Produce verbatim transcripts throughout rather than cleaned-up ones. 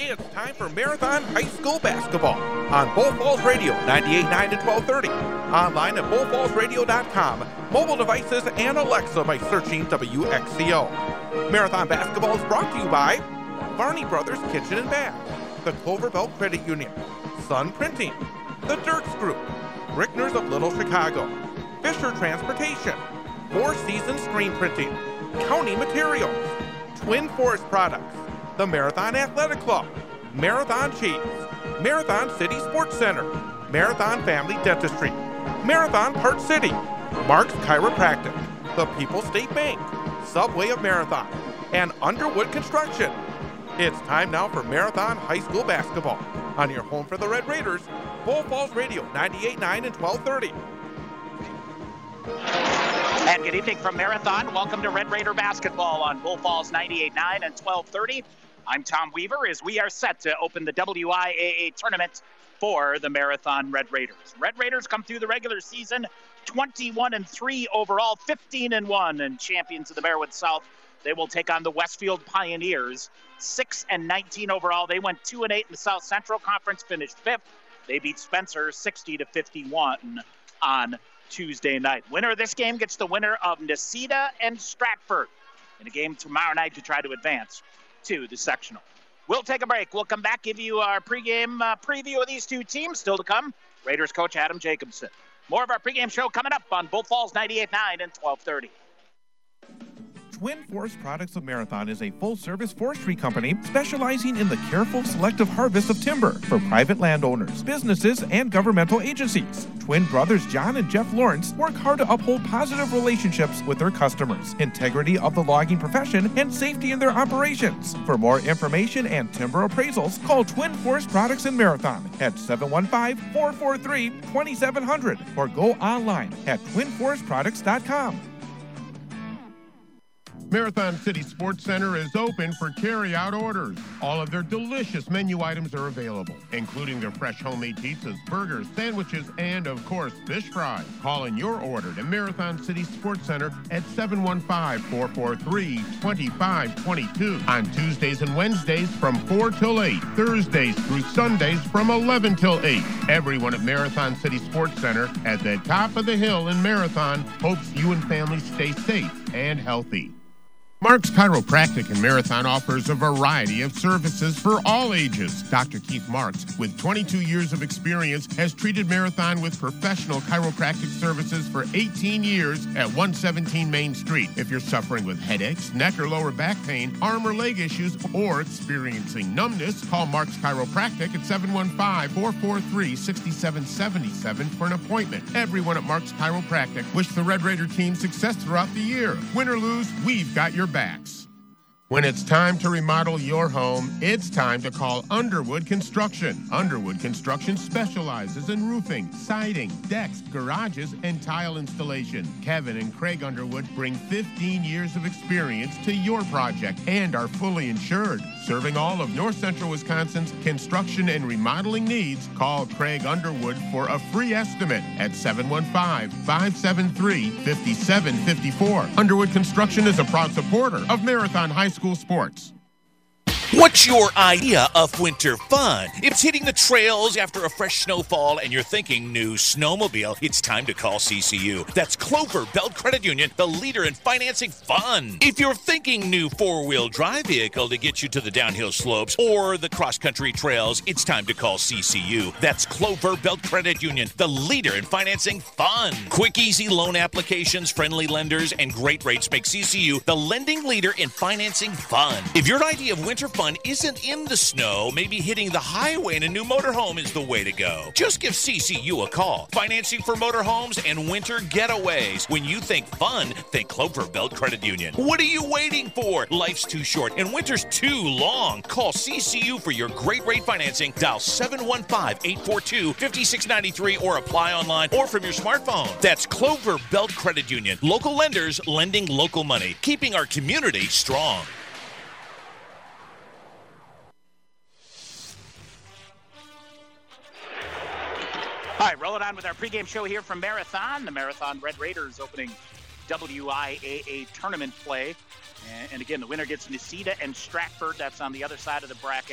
It's time for Marathon High School Basketball on Bull Falls Radio, ninety-eight point nine and twelve thirty. Online at bull falls radio dot com, mobile devices, and Alexa by searching W X C O. Marathon Basketball is brought to you by Varney Brothers Kitchen and Bath, the Clover Belt Credit Union, Sun Printing, the Dirks Group, Rickner's of Little Chicago, Fisher Transportation, Four Seasons Screen Printing, County Materials, Twin Forest Products, the Marathon Athletic Club, Marathon Cheese, Marathon City Sports Center, Marathon Family Dentistry, Marathon Park City, Mark's Chiropractic, the People's State Bank, Subway of Marathon, and Underwood Construction. It's time now for Marathon High School Basketball on your home for the Red Raiders, Bull Falls Radio, ninety-eight point nine and twelve thirty. And good evening from Marathon. Welcome to Red Raider Basketball on Bull Falls ninety-eight point nine and twelve thirty. I'm Tom Weaver as we are set to open the W I A A tournament for the Marathon Red Raiders. Red Raiders come through the regular season twenty-one and three overall, fifteen and one, and champions of the Bearwood South. They will take on the Westfield Pioneers, six and nineteen overall. They went two and eight in the South Central Conference, finished fifth. They beat Spencer sixty to fifty-one on Tuesday night. Winner of this game gets the winner of Necedah and Stratford in a game tomorrow night to try to advance to the sectional. We'll take a break. We'll come back, give you our pregame uh, preview of these two teams. Still to come, Raiders coach Adam Jacobson. More of our pregame show coming up on Bull Falls ninety-eight point nine and twelve thirty. Twin Forest Products of Marathon is a full-service forestry company specializing in the careful, selective harvest of timber for private landowners, businesses, and governmental agencies. Twin brothers John and Jeff Lawrence work hard to uphold positive relationships with their customers, integrity of the logging profession, and safety in their operations. For more information and timber appraisals, call Twin Forest Products in Marathon at seven one five, four four three, two seven zero zero or go online at twin forest products dot com. Marathon City Sports Center is open for carry-out orders. All of their delicious menu items are available, including their fresh homemade pizzas, burgers, sandwiches, and, of course, fish fries. Call in your order to Marathon City Sports Center at seven one five, four four three, two five two two on Tuesdays and Wednesdays from four till eight, Thursdays through Sundays from eleven till eight. Everyone at Marathon City Sports Center at the top of the hill in Marathon hopes you and families stay safe and healthy. Mark's Chiropractic in Marathon offers a variety of services for all ages. Doctor Keith Marks, with twenty-two years of experience, has treated Marathon with professional chiropractic services for eighteen years at one seventeen Main Street. If you're suffering with headaches, neck or lower back pain, arm or leg issues, or experiencing numbness, call Mark's Chiropractic at seven one five, four four three, six seven seven seven for an appointment. Everyone at Mark's Chiropractic wish the Red Raider team success throughout the year. Win or lose, we've got your backs. When it's time to remodel your home, it's time to call Underwood Construction. Underwood Construction specializes in roofing, siding, decks, garages, and tile installation. Kevin and Craig Underwood bring fifteen years of experience to your project and are fully insured. Serving all of North Central Wisconsin's construction and remodeling needs, call Craig Underwood for a free estimate at seven one five, five seven three, five seven five four. Underwood Construction is a proud supporter of Marathon High School Sports. What's your idea of winter fun? If it's hitting the trails after a fresh snowfall and you're thinking new snowmobile, it's time to call C C U. That's Clover Belt Credit Union, the leader in financing fun. If you're thinking new four-wheel drive vehicle to get you to the downhill slopes or the cross-country trails, it's time to call C C U. That's Clover Belt Credit Union, the leader in financing fun. Quick, easy loan applications, friendly lenders, and great rates make C C U the lending leader in financing fun. If your idea of winter fun isn't in the snow, maybe hitting the highway in a new motorhome is the way to go. Just give C C U a call. Financing for motorhomes and winter getaways. When you think fun, think Clover Belt Credit Union. What are you waiting for? Life's too short and winter's too long. Call C C U for your great rate financing. Dial seven one five, eight four two, five six nine three or apply online or from your smartphone. That's Clover Belt Credit Union. Local lenders lending local money, keeping our community strong. All right, rolling on with our pregame show here from Marathon. The Marathon Red Raiders opening W I A A tournament play. And, and again, the winner gets Necedah and Stratford. That's on the other side of the bracket.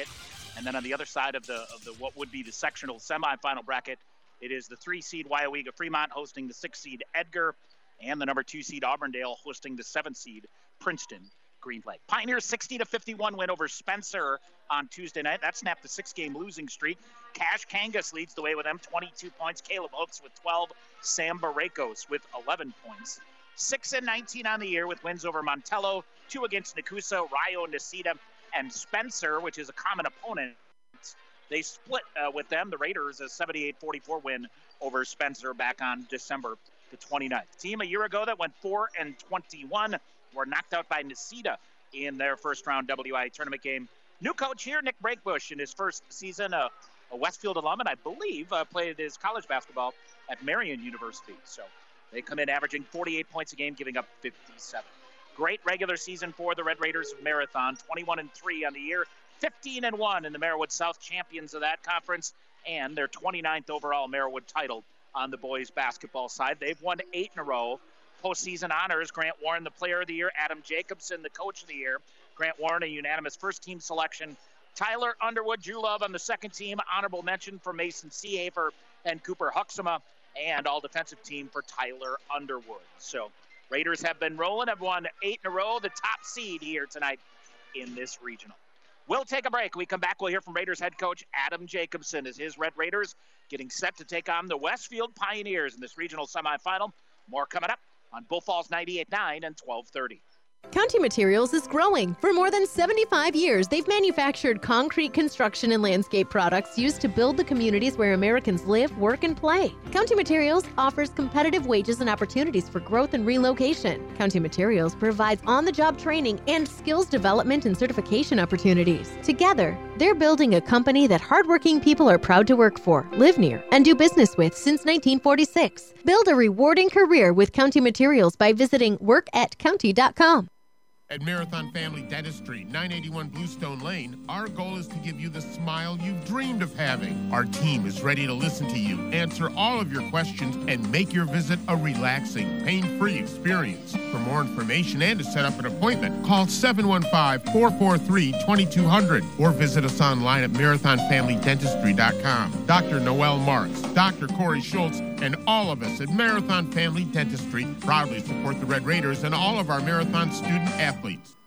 And then on the other side of the of the what would be the sectional semifinal bracket, it is the three seed Waiawega Fremont hosting the six seed Edgar, and the number two seed Auburndale hosting the seven seed Princeton Green Lake. Pioneers sixty to fifty-one win over Spencer on Tuesday night. That snapped the six-game losing streak. Cash Kangas leads the way with them, twenty-two points. Caleb Hooks with twelve. Sam Barakos with eleven points. six and nineteen on the year with wins over Montello, two against Nakusa, Rio, Necedah, and Spencer, which is a common opponent. They split uh, with them. The Raiders a seventy-eight forty-four win over Spencer back on December the twenty-ninth. Team a year ago that went four and twenty-one were knocked out by Necedah in their first round W I A tournament game. New coach here, Nick Breakbush, in his first season, a, a Westfield alum, and I believe uh, played his college basketball at Marion University. So they come in averaging forty-eight points a game, giving up fifty-seven. Great regular season for the Red Raiders of Marathon, twenty-one and three on the year, fifteen and one in the Merriwood South champions of that conference, and their twenty-ninth overall Merriwood title on the boys basketball side. They've won eight in a row. Postseason honors, Grant Warren, the player of the year, Adam Jacobson, the coach of the year. Grant Warren, a unanimous first-team selection. Tyler Underwood, Drew Love on the second team. Honorable mention for Mason Seahafer and Cooper Huxama, and all defensive team for Tyler Underwood. So Raiders have been rolling, have won eight in a row, the top seed here tonight in this regional. We'll take a break. We come back, we'll hear from Raiders head coach Adam Jacobson as his Red Raiders getting set to take on the Westfield Pioneers in this regional semifinal. More coming up on Bull Falls ninety-eight point nine and twelve thirty. County Materials is growing. For more than seventy-five years, they've manufactured concrete construction and landscape products used to build the communities where Americans live, work, and play. County Materials offers competitive wages and opportunities for growth and relocation. County Materials provides on-the-job training and skills development and certification opportunities. Together, they're building a company that hardworking people are proud to work for, live near, and do business with since nineteen forty-six. Build a rewarding career with County Materials by visiting work at county dot com. At Marathon Family Dentistry, nine eighty-one Bluestone Lane, our goal is to give you the smile you've dreamed of having. Our team is ready to listen to you, answer all of your questions, and make your visit a relaxing, pain-free experience. For more information and to set up an appointment, call seven one five, four four three, two two zero zero or visit us online at marathon family dentistry dot com. Doctor Noel Marks, Doctor Corey Schultz, and all of us at Marathon Family Dentistry proudly support the Red Raiders and all of our Marathon student athletes.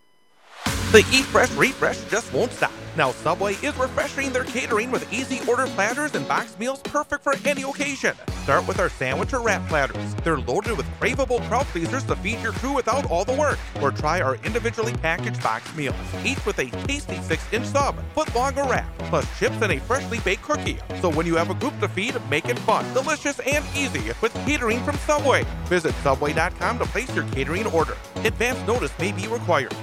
The Eat Fresh, Refresh just won't stop. Now Subway is refreshing their catering with easy order platters and boxed meals perfect for any occasion. Start with our sandwich or wrap platters. They're loaded with craveable crowd pleasers to feed your crew without all the work. Or try our individually packaged boxed meals, each with a tasty six-inch sub, foot-long or wrap, plus chips and a freshly baked cookie. So when you have a group to feed, make it fun, delicious, and easy with catering from Subway. Visit subway dot com to place your catering order. Advance notice may be required.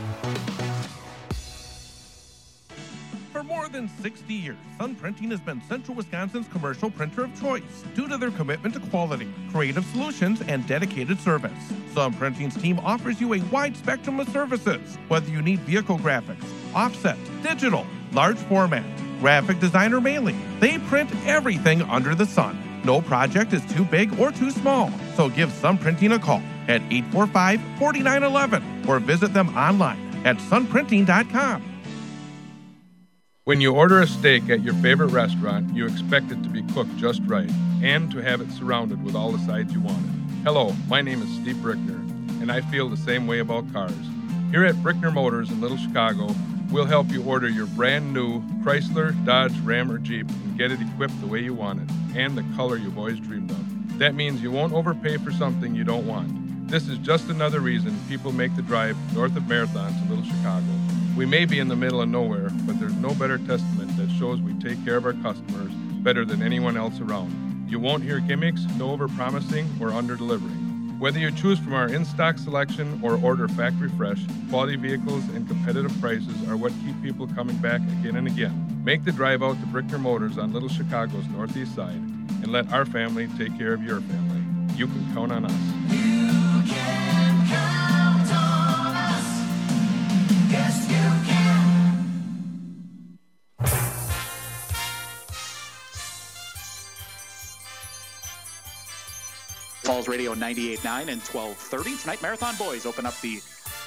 For more than sixty years, Sun Printing has been Central Wisconsin's commercial printer of choice due to their commitment to quality, creative solutions, and dedicated service. Sun Printing's team offers you a wide spectrum of services, whether you need vehicle graphics, offset, digital, large format, graphic design, or mailing. They print everything under the sun. No project is too big or too small, so give Sun Printing a call at eight four five, four nine one one or visit them online at sun printing dot com. When you order a steak at your favorite restaurant, you expect it to be cooked just right and to have it surrounded with all the sides you wanted. Hello, my name is Steve Brickner, and I feel the same way about cars. Here at Brickner Motors in Little Chicago, we'll help you order your brand new Chrysler, Dodge, Ram, or Jeep and get it equipped the way you want it and the color you've always dreamed of. That means you won't overpay for something you don't want. This is just another reason people make the drive north of Marathon to Little Chicago. We may be in the middle of nowhere, but there's no better testament that shows we take care of our customers better than anyone else around. You won't hear gimmicks, no over-promising or under-delivering. Whether you choose from our in-stock selection or order factory fresh, quality vehicles and competitive prices are what keep people coming back again and again. Make the drive out to Brickner Motors on Little Chicago's northeast side and let our family take care of your family. You can count on us. You can count on us. Yes, you can. Falls Radio ninety-eight point nine and twelve thirty. Tonight, Marathon Boys open up the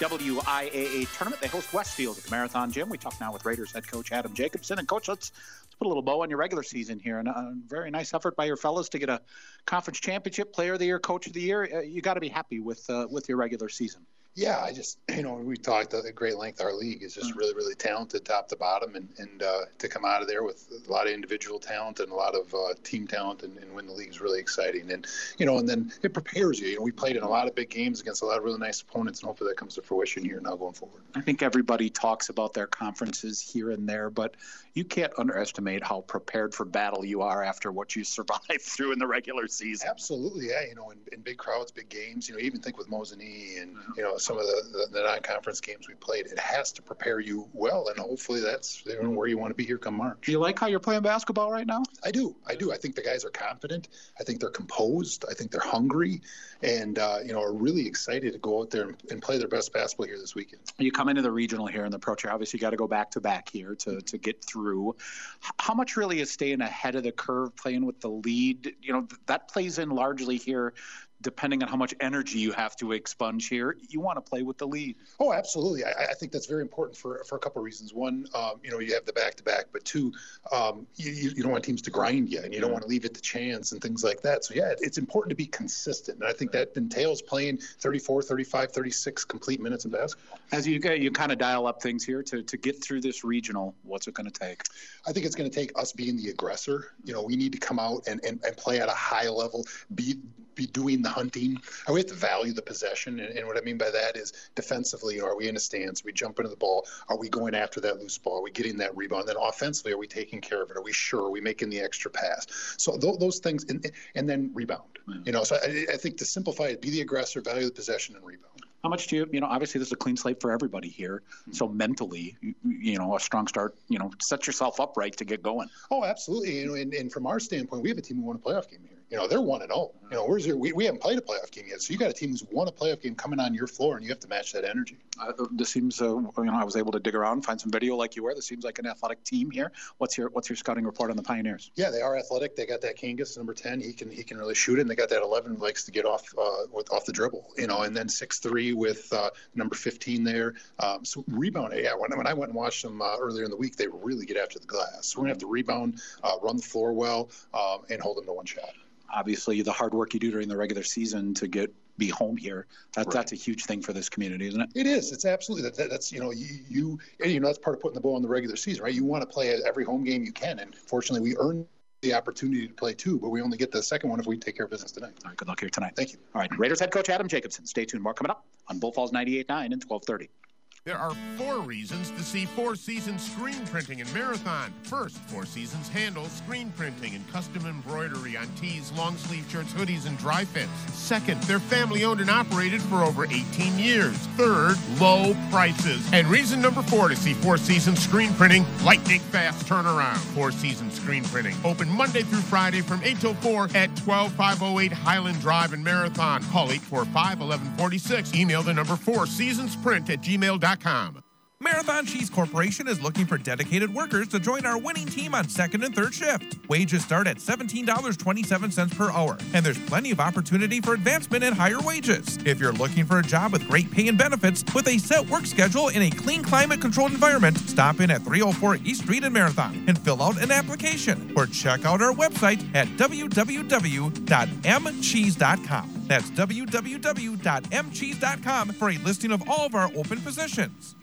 W I A A tournament. They host Westfield at the Marathon Gym. We talk now with Raiders head coach Adam Jacobson. And, Coach, let's, let's put a little bow on your regular season here. And a very nice effort by your fellas to get a conference championship, player of the year, coach of the year. Uh, you got to be happy with uh, with your regular season. Yeah, I just, you know, we talked at great length. Our league is just really, really talented top to bottom. And, and uh, to come out of there with a lot of individual talent and a lot of uh, team talent and, and win the league is really exciting. And, you know, and then it prepares you. You know, we played in a lot of big games against a lot of really nice opponents, and hopefully that comes to fruition here now going forward. I think everybody talks about their conferences here and there, but you can't underestimate how prepared for battle you are after what you survived through in the regular season. Absolutely, yeah. You know, in, in big crowds, big games, you know, even think with Mosinee and, you know, some of the, the, the non-conference games we played, it has to prepare you well, and hopefully that's, you know, where you want to be here come March. Do you like how you're playing basketball right now? I do. I do. I think the guys are confident. I think they're composed. I think they're hungry and, uh, you know, are really excited to go out there and, and play their best basketball here this weekend. You come into the regional here in the Pro Chair. Obviously, you got to go back-to-back here to, to get through. How much really is staying ahead of the curve, playing with the lead? You know, that plays in largely here, depending on how much energy you have to expunge here. You want to play with the lead. Oh, absolutely. I, I think that's very important for, for a couple of reasons. One, um, you know, you have the back-to-back, but two, um, you, you don't want teams to grind you, and you don't want to leave it to chance and things like that. So, yeah, it's important to be consistent, and I think that entails playing thirty-four, thirty-five, thirty-six complete minutes of basketball. As you you kind of dial up things here to, to get through this regional, what's it going to take? I think it's going to take us being the aggressor. You know, we need to come out and, and, and play at a high level, be be doing the hunting. We have to value the possession, and, and what I mean by that is defensively, are we in a stance? Are we jumping to the ball? Are we going after that loose ball? Are we getting that rebound? And then offensively, are we taking care of it? Are we sure? Are we making the extra pass? So th- those things, and, and then rebound. Mm-hmm. You know, so I, I think to simplify it, be the aggressor, value the possession, and rebound. How much do you, you know, obviously this is a clean slate for everybody here. So mentally, you, you know, a strong start, you know, set yourself up right to get going. Oh, absolutely. You know, and, and from our standpoint, we have a team who won a playoff game here. You know, they're one and oh. You know, where's your, we, we haven't played a playoff game yet. So you got a team who's won a playoff game coming on your floor, and you have to match that energy. Uh, this seems, uh, you know, I was able to dig around, find some video like you were. This seems like an athletic team here. What's your what's your scouting report on the Pioneers? Yeah, they are athletic. They got that Kangas, number ten. He can he can really shoot it. And they got that eleven who likes to get off uh, with off the dribble. You know, and then six three with uh, number fifteen there. Um, so rebound, yeah. When, when I went and watched them uh, earlier in the week, they really get after the glass. So we're gonna have to rebound, uh, run the floor well, um, and hold them to one shot. Obviously, the hard work you do during the regular season to get be home here, that, Right. that's a huge thing for this community, isn't it? It is. It's absolutely that, that. That's you know you, you you know that's part of putting the bow on the regular season, right? You want to play every home game you can, and fortunately, we earn the opportunity to play two, but we only get the second one if we take care of business tonight. All right, good luck here tonight. Thank you. All right, Raiders head coach Adam Jacobson. Stay tuned. More coming up on Bull Falls ninety-eight point nine and twelve thirty. There are four reasons to see Four Seasons screen printing in Marathon. First, Four Seasons handles screen printing and custom embroidery on tees, long sleeve shirts, hoodies, and dry fits. Second, they're family owned and operated for over eighteen years. Third, low prices. And reason number four to see Four Seasons screen printing, lightning fast turnaround. Four Seasons screen printing, open Monday through Friday from eight till four at twelve five oh eight Highland Drive in Marathon. Call eight four five, one one four six. Email the number four seasonsprint at gmail dot com. Marathon Cheese Corporation is looking for dedicated workers to join our winning team on second and third shift. Wages start at seventeen dollars and twenty-seven cents per hour, and there's plenty of opportunity for advancement and higher wages. If you're looking for a job with great pay and benefits, with a set work schedule in a clean, climate-controlled environment, stop in at three oh four East Street in Marathon and fill out an application, or check out our website at w w w dot m cheese dot com. That's w w w dot m cheese dot com for a listing of all of our open positions.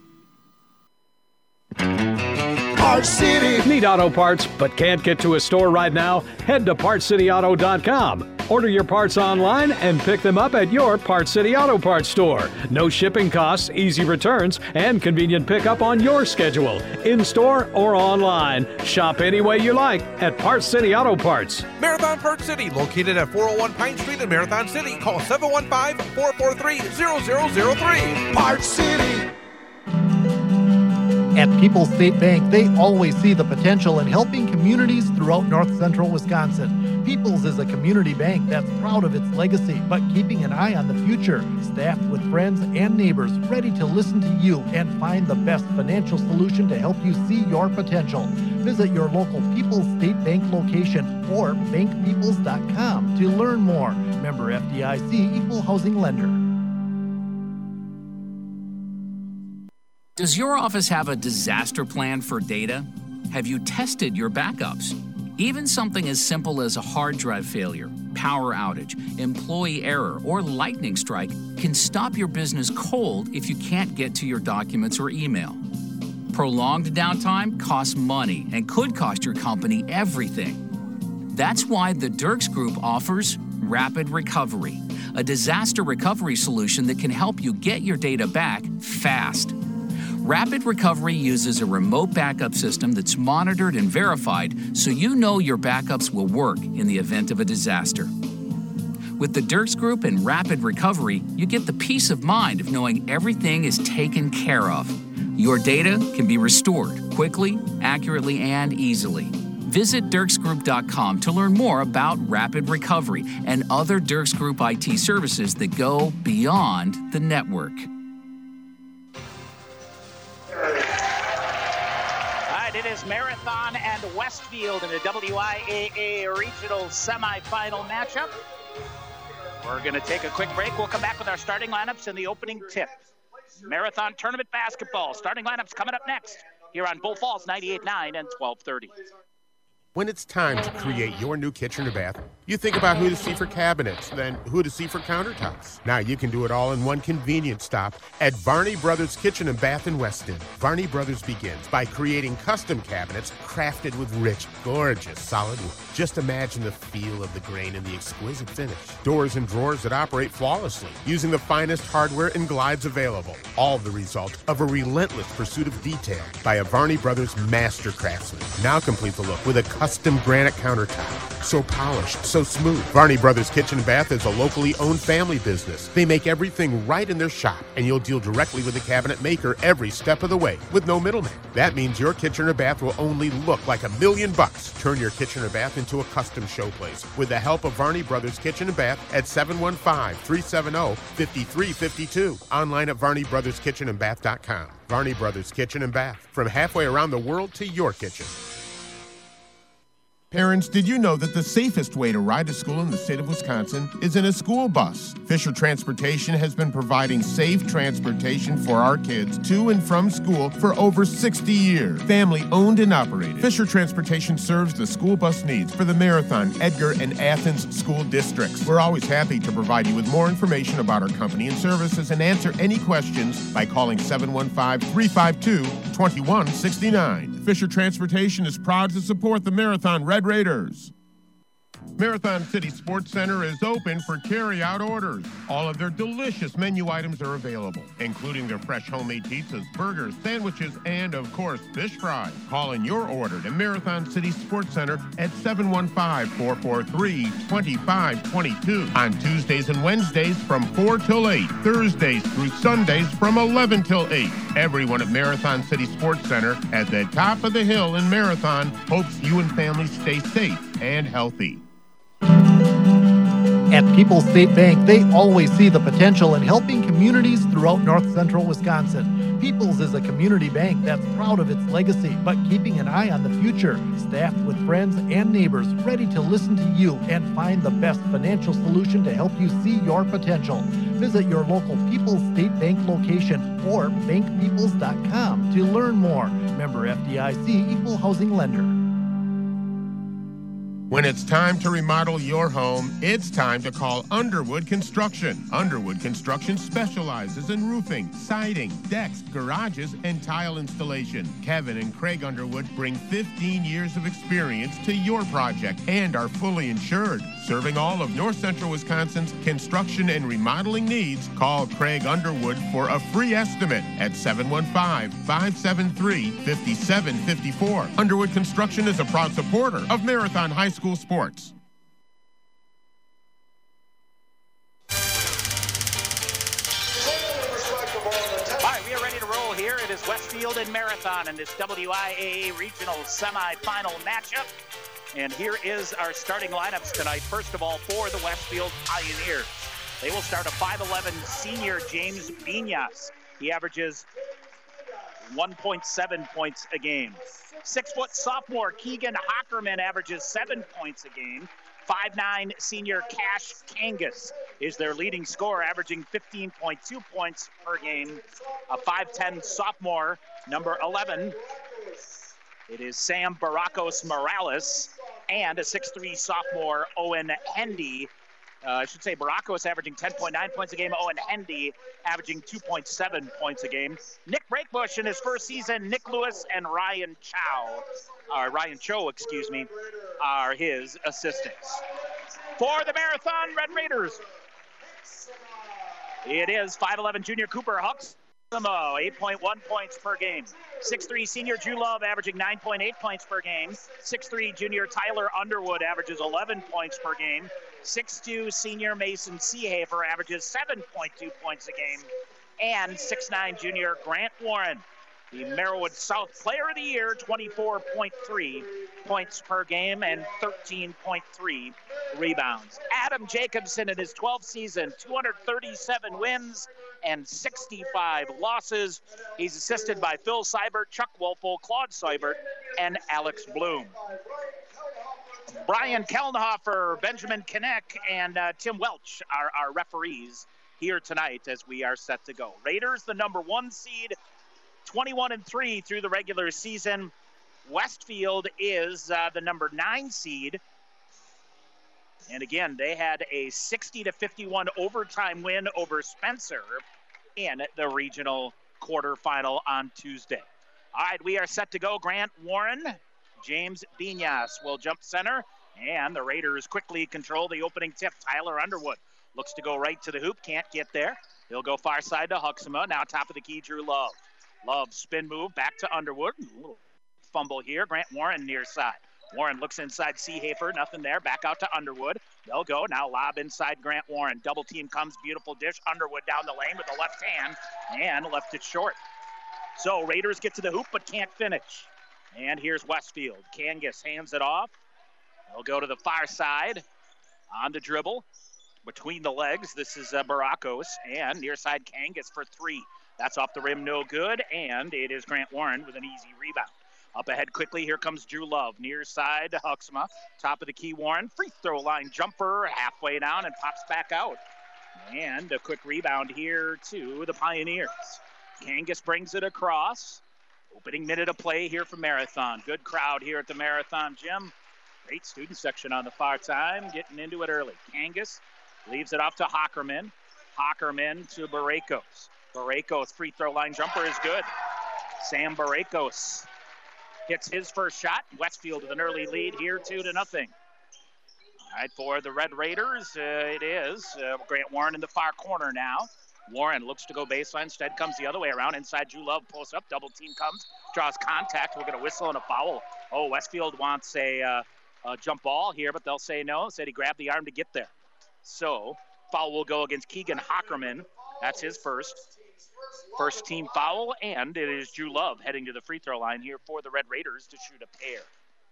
Parts City. Need auto parts but can't get to a store right now? Head to parts city auto dot com. Order your parts online and pick them up at your Parts City Auto Parts store. No shipping costs, easy returns, and convenient pickup on your schedule. In-store or online. Shop any way you like at Parts City Auto Parts. Marathon Parts City, located at four oh one Pine Street in Marathon City. Call seven one five, four four three, zero zero zero three. Parts City. At People's State Bank, they always see the potential in helping communities throughout north central Wisconsin. People's is a community bank that's proud of its legacy, but keeping an eye on the future, staffed with friends and neighbors ready to listen to you and find the best financial solution to help you see your potential. Visit your local People's State Bank location or bank peoples dot com to learn more. Member F D I C, Equal Housing Lender. Does your office have a disaster plan for data? Have you tested your backups? Even something as simple as a hard drive failure, power outage, employee error, or lightning strike can stop your business cold if you can't get to your documents or email. Prolonged downtime costs money and could cost your company everything. That's why the Dirks Group offers Rapid Recovery, a disaster recovery solution that can help you get your data back fast. Rapid Recovery uses a remote backup system that's monitored and verified so you know your backups will work in the event of a disaster. With the Dirks Group and Rapid Recovery, you get the peace of mind of knowing everything is taken care of. Your data can be restored quickly, accurately, and easily. Visit dirks group dot com to learn more about Rapid Recovery and other Dirks Group I T services that go beyond the network. It is Marathon and Westfield in the W I A A regional semifinal matchup. We're going to take a quick break. We'll come back with our starting lineups and the opening tip. Marathon Tournament Basketball. Starting lineups coming up next here on Bull Falls ninety-eight point nine and twelve thirty. When it's time to create your new kitchen or bath, you think about who to see for cabinets, then who to see for countertops. Now you can do it all in one convenient stop at Varney Brothers Kitchen and Bath in Weston. Varney Brothers begins by creating custom cabinets crafted with rich, gorgeous solid wood. Just imagine the feel of the grain and the exquisite finish. Doors and drawers that operate flawlessly using the finest hardware and glides available. All the result of a relentless pursuit of detail by a Varney Brothers master craftsman. Now complete the look with a custom granite countertop. So polished, so smooth. Varney Brothers Kitchen and Bath is a locally owned family business. They make everything right in their shop, and you'll deal directly with the cabinet maker every step of the way with no middleman. That means your kitchen or bath will only look like a million bucks. Turn your kitchen or bath into a custom showplace with the help of Varney Brothers Kitchen and Bath at seven one five, three seven zero, five three five two. Online at varney brothers kitchen and bath dot com. Varney Brothers Kitchen and Bath. From halfway around the world to your kitchen. Parents, did you know that the safest way to ride to school in the state of Wisconsin is in a school bus? Fisher Transportation has been providing safe transportation for our kids to and from school for over sixty years. Family owned and operated. Fisher Transportation serves the school bus needs for the Marathon, Edgar, and Athens school districts. We're always happy to provide you with more information about our company and services and answer any questions by calling seven one five, three five two, two one six nine. Fisher Transportation is proud to support the Marathon Red Raiders. Marathon City Sports Center is open for carry-out orders. All of their delicious menu items are available, including their fresh homemade pizzas, burgers, sandwiches, and, of course, fish fries. Call in your order to Marathon City Sports Center at seven one five, four four three, two five two two on Tuesdays and Wednesdays from four till eight, Thursdays through Sundays from eleven till eight. Everyone at Marathon City Sports Center at the top of the hill in Marathon hopes you and families stay safe and healthy. At People's State Bank, they always see the potential in helping communities throughout north central Wisconsin. People's is a community bank that's proud of its legacy, but keeping an eye on the future, staffed with friends and neighbors ready to listen to you and find the best financial solution to help you see your potential. Visit your local People's State Bank location or bank peoples dot com to learn more. Member F D I C, Equal Housing Lender. When it's time to remodel your home, it's time to call Underwood Construction. Underwood Construction specializes in roofing, siding, decks, garages, and tile installation. Kevin and Craig Underwood bring fifteen years of experience to your project and are fully insured. Serving all of north central Wisconsin's construction and remodeling needs, call Craig Underwood for a free estimate at seven one five, five seven three, five seven five four. Underwood Construction is a proud supporter of Marathon High School sports. All right, we are ready to roll here. It is Westfield and Marathon in this W I A A regional semifinal matchup. And here is our starting lineups tonight. First of all, for the Westfield Pioneers, they will start a five eleven senior James Binas. He averages one point seven points a game. Six-foot sophomore Keegan Hockerman averages seven points a game. five nine senior Cash Kangas is their leading scorer, averaging fifteen point two points per game. A five ten sophomore, number eleven. It is Sam Baracos Morales, and a six three sophomore, Owen Hendy. Uh, I should say Baracos averaging ten point nine points a game, Owen Hendy averaging two point seven points a game. Nick Breakbush in his first season, Nick Lewis and Ryan Chow, or Ryan Cho, excuse me, are his assistants. For the Marathon Red Raiders, it is five eleven junior Cooper Huxamo, eight point one points per game. six three senior Drew Love averaging nine point eight points per game. six three junior Tyler Underwood averages eleven points per game. six two senior Mason Seehafer averages seven point two points a game. And six nine junior Grant Warren, the Merriwood South Player of the Year, twenty-four point three points per game and thirteen point three rebounds. Adam Jacobson in his twelfth season, two hundred thirty-seven wins and sixty-five losses. He's assisted by Phil Seibert, Chuck Wolfel, Claude Seibert, and Alex Bloom. Brian Kellenhofer, Benjamin Kinnick, and uh, Tim Welch are our referees here tonight as we are set to go. Raiders, the number one seed, twenty-one and three through the regular season. Westfield is uh, the number nine seed. And again, they had a sixty to fifty-one overtime win over Spencer in the regional quarterfinal on Tuesday. All right, we are set to go. Grant Warren, James Binas will jump center, and the Raiders quickly control the opening tip. Tyler Underwood looks to go right to the hoop, can't get there. He'll go far side to Huxama. Now top of the key, Drew Love. Love spin move back to Underwood. A little fumble here. Grant Warren near side. Warren looks inside Seehafer, nothing there. Back out to Underwood. They'll go. Now lob inside Grant Warren. Double team comes, beautiful dish. Underwood down the lane with the left hand and left it short. So Raiders get to the hoop but can't finish. And here's Westfield. Kangas hands it off. They'll go to the far side. On the dribble. Between the legs, this is uh, Baracos. And near side Kangas for three. That's off the rim, no good. And it is Grant Warren with an easy rebound. Up ahead quickly, here comes Drew Love. Near side to Huxama. Top of the key, Warren. Free throw line jumper halfway down and pops back out. And a quick rebound here to the Pioneers. Kangas brings it across. Opening minute of play here for Marathon. Good crowd here at the Marathon Gym. Great student section on the far time, getting into it early. Kangas leaves it off to Hockerman. Hockerman to Baracos. Baracos free throw line jumper is good. Sam Baracos hits his first shot. Westfield with an early lead here, two to nothing. All right, for the Red Raiders, uh, it is uh, Grant Warren in the far corner now. Warren looks to go baseline. Instead comes the other way around. Inside, Drew Love posts up. Double team comes. Draws contact. We're going to whistle and a foul. Oh, Westfield wants a, uh, a jump ball here, but they'll say no. Said he grabbed the arm to get there. So, foul will go against Keegan Hockerman. That's his first. First team foul, and it is Drew Love heading to the free throw line here for the Red Raiders to shoot a pair.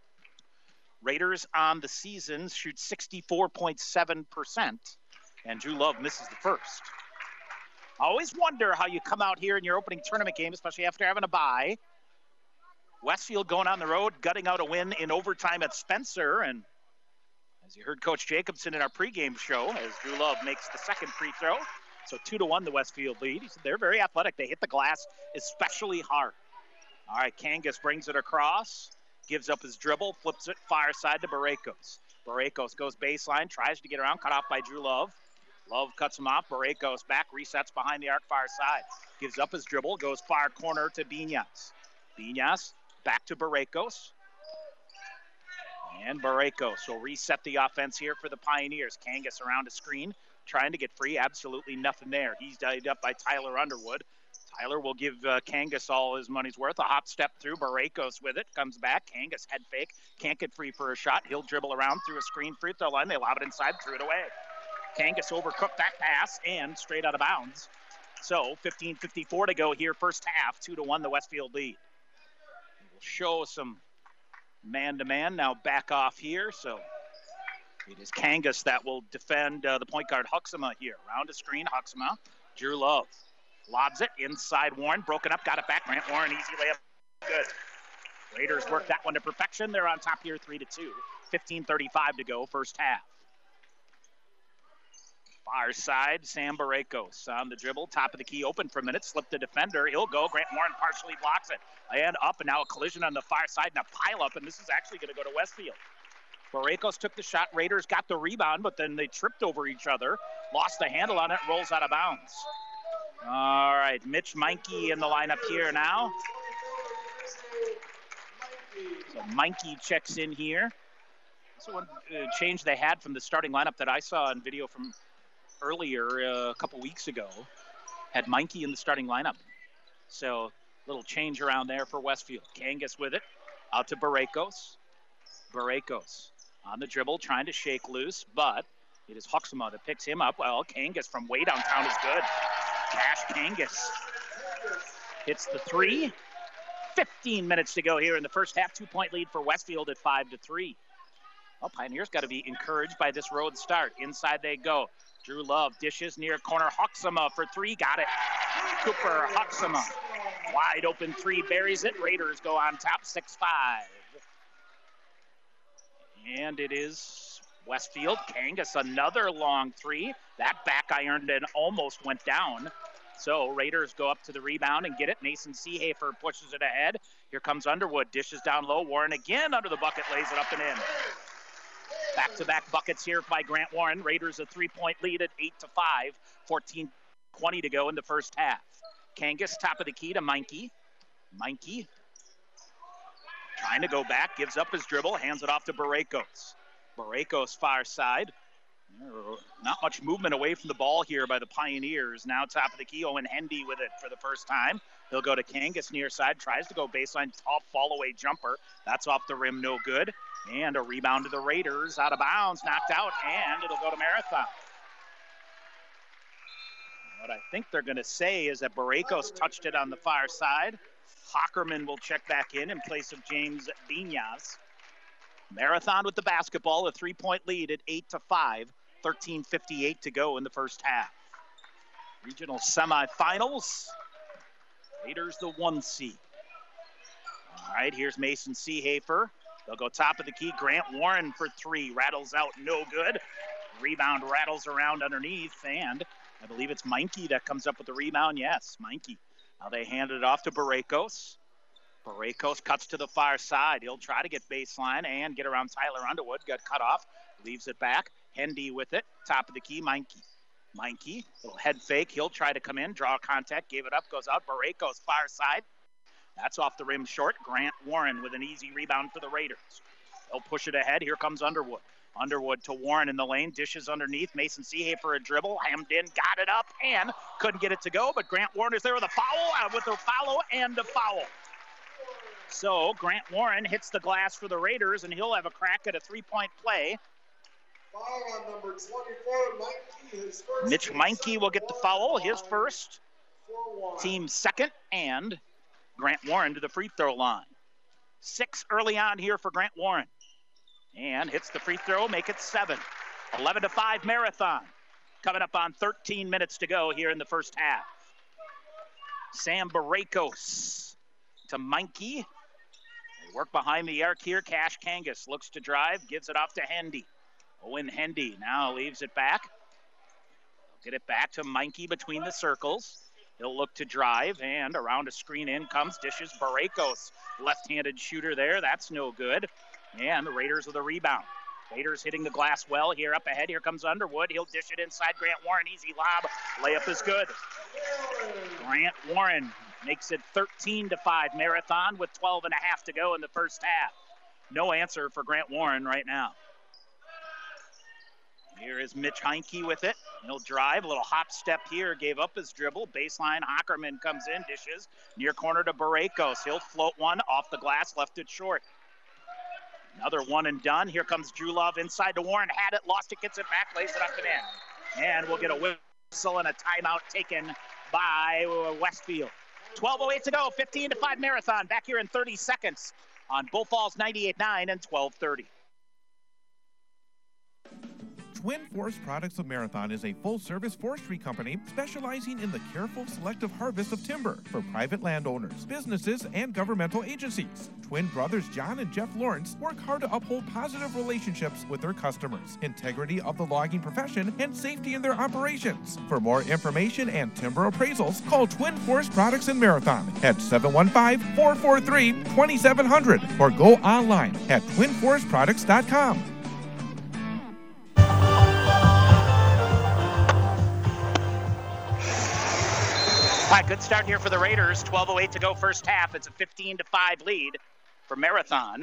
Raiders on the season shoot sixty-four point seven percent, and Drew Love misses the first. I always wonder how you come out here in your opening tournament game, especially after having a bye. Westfield going on the road, gutting out a win in overtime at Spencer. And as you heard Coach Jacobson in our pregame show, as Drew Love makes the second free throw. So two to one, the Westfield lead. He said they're very athletic. They hit the glass especially hard. All right, Kangas brings it across, gives up his dribble, flips it far side to Baracos. Baracos goes baseline, tries to get around, cut off by Drew Love. Love cuts him off. Baracos back, resets behind the arc far side. Gives up his dribble, goes far corner to Binas. Binas back to Baracos. And Baracos will reset the offense here for the Pioneers. Kangas around a screen, trying to get free. Absolutely nothing there. He's tied up by Tyler Underwood. Tyler will give uh, Kangas all his money's worth. A hop step through. Baracos with it. Comes back. Kangas head fake. Can't get free for a shot. He'll dribble around through a screen free throw line. They lob it inside. Threw it away. Kangas overcooked that pass and straight out of bounds. So fifteen fifty-four to go here, first half. Two to one, the Westfield lead. We'll show some man-to-man now back off here. So it is Kangas that will defend uh, the point guard Huxama here. Round a screen, Huxama. Drew Love lobs it inside Warren. Broken up, got it back. Grant Warren, easy layup. Good. Raiders work that one to perfection. They're on top here three to two. fifteen thirty-five to go, first half. Far side, Sam Baracos on the dribble, top of the key, open for a minute, slipped the defender. He'll go. Grant Warren partially blocks it. And up, and now a collision on the far side and a pile up, and this is actually going to go to Westfield. Baracos took the shot. Raiders got the rebound, but then they tripped over each other, lost the handle on it, rolls out of bounds. All right, Mitch Meinke in the lineup here now. So Meinke checks in here. That's one uh, change they had from the starting lineup that I saw in video from earlier uh, a couple weeks ago. Had Meinke in the starting lineup. So little change around there for Westfield. Kangas with it. Out to Baracos. Baracos on the dribble, trying to shake loose, but it is Huxama that picks him up. Well, Kangas from way downtown is good. Cash Kangas hits the three. fifteen minutes to go here in the first half. Two-point lead for Westfield at five to three. Well, Pioneers got to be encouraged by this road start. Inside they go. Drew Love dishes near corner. Huxama for three. Got it. Cooper Huxama. Wide open three. Buries it. Raiders go on top. six five. And it is Westfield. Kangas another long three. That back ironed and almost went down. So Raiders go up to the rebound and get it. Mason Seehafer pushes it ahead. Here comes Underwood. Dishes down low. Warren again under the bucket. Lays it up and in. Back-to-back buckets here by Grant Warren. Raiders a three-point lead at eight to five. fourteen twenty to go in the first half. Kangas top of the key to Meinke. Meinke trying to go back. Gives up his dribble. Hands it off to Baracos. Baracos far side. Not much movement away from the ball here by the Pioneers. Now top of the key, Owen Hendy with it for the first time. He'll go to Kangas near side. Tries to go baseline. Top fall-away jumper. That's off the rim. No good. And a rebound to the Raiders. Out of bounds. Knocked out. And it'll go to Marathon. What I think they're going to say is that Baracos touched it on the far side. Hockerman will check back in in place of James Viñas. Marathon with the basketball. A three-point lead at eight to five. thirteen fifty-eight to go in the first half. Regional semifinals. Raiders the one seed. All right, here's Mason Seehafer. They'll go top of the key. Grant Warren for three. Rattles out, no good. Rebound rattles around underneath, and I believe it's Meinke that comes up with the rebound. Yes, Meinke. Now they hand it off to Baracos. Baracos cuts to the far side. He'll try to get baseline and get around Tyler Underwood. Got cut off. Leaves it back. Hendy with it. Top of the key, Meinke. Meinke, little head fake. He'll try to come in, draw contact, gave it up, goes out. Baracos far side. That's off the rim short. Grant Warren with an easy rebound for the Raiders. They'll push it ahead. Here comes Underwood. Underwood to Warren in the lane. Dishes underneath. Mason Seehafer a dribble. Hammed in. Got it up and couldn't get it to go. But Grant Warren is there with a foul. Uh, with a follow and a foul. So Grant Warren hits the glass for the Raiders, and he'll have a crack at a three-point play. Foul on number twenty-four, Meinke, his first. Mitch Meinke will get the foul. His first. Team second. And Grant Warren to the free throw line. Six early on here for Grant Warren. And hits the free throw, make it seven. eleven to five Marathon. Coming up on thirteen minutes to go here in the first half. Sam Baracos to Meinke. They work behind the arc here. Cash Kangas looks to drive, gives it off to Hendy. Owen Hendy now leaves it back. Get it back to Meinke between the circles. He'll look to drive, and around a screen in comes, dishes Baracos. Left-handed shooter there. That's no good. And the Raiders with a rebound. Raiders hitting the glass well here up ahead. Here comes Underwood. He'll dish it inside Grant Warren. Easy lob. Layup is good. Grant Warren makes it thirteen to five Marathon with twelve and a half to go in the first half. No answer for Grant Warren right now. Here is Mitch Meinke with it. He'll drive, a little hop step here, gave up his dribble. Baseline, Hockerman comes in, dishes. Near corner to Baracos. He'll float one off the glass, left it short. Another one and done. Here comes Drew Love inside to Warren. Had it, lost it, gets it back, lays it up and in. And we'll get a whistle and a timeout taken by Westfield. twelve oh eight to go, fifteen to five Marathon. Back here in thirty seconds on Bull Falls ninety-eight nine and twelve thirty. Twin Forest Products of Marathon is a full-service forestry company specializing in the careful, selective harvest of timber for private landowners, businesses, and governmental agencies. Twin brothers John and Jeff Lawrence work hard to uphold positive relationships with their customers, integrity of the logging profession, and safety in their operations. For more information and timber appraisals, call Twin Forest Products in Marathon at seven one five, four four three, two seven zero zero or go online at twin forest products dot com. All right, good start here for the Raiders. twelve oh eight to go first half. It's a fifteen to five lead for Marathon,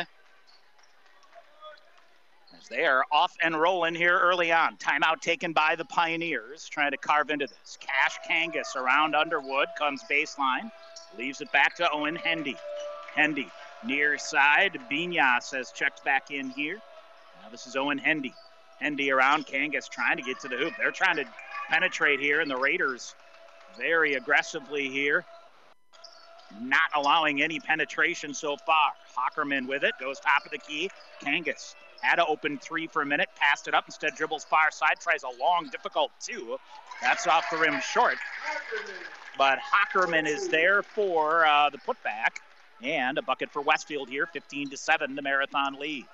as they are off and rolling here early on. Timeout taken by the Pioneers, trying to carve into this. Cash Kangas around Underwood, comes baseline, leaves it back to Owen Hendy. Hendy near side. Binas has checked back in here. Now this is Owen Hendy. Hendy around. Kangas trying to get to the hoop. They're trying to penetrate here, and the Raiders very aggressively here, not allowing any penetration so far. Hockerman with it, goes top of the key. Kangas had to open three for a minute, passed it up, instead dribbles far side, tries a long, difficult two. That's off the rim short. But Hockerman is there for uh, the putback, and a bucket for Westfield here, fifteen to seven, the Marathon lead.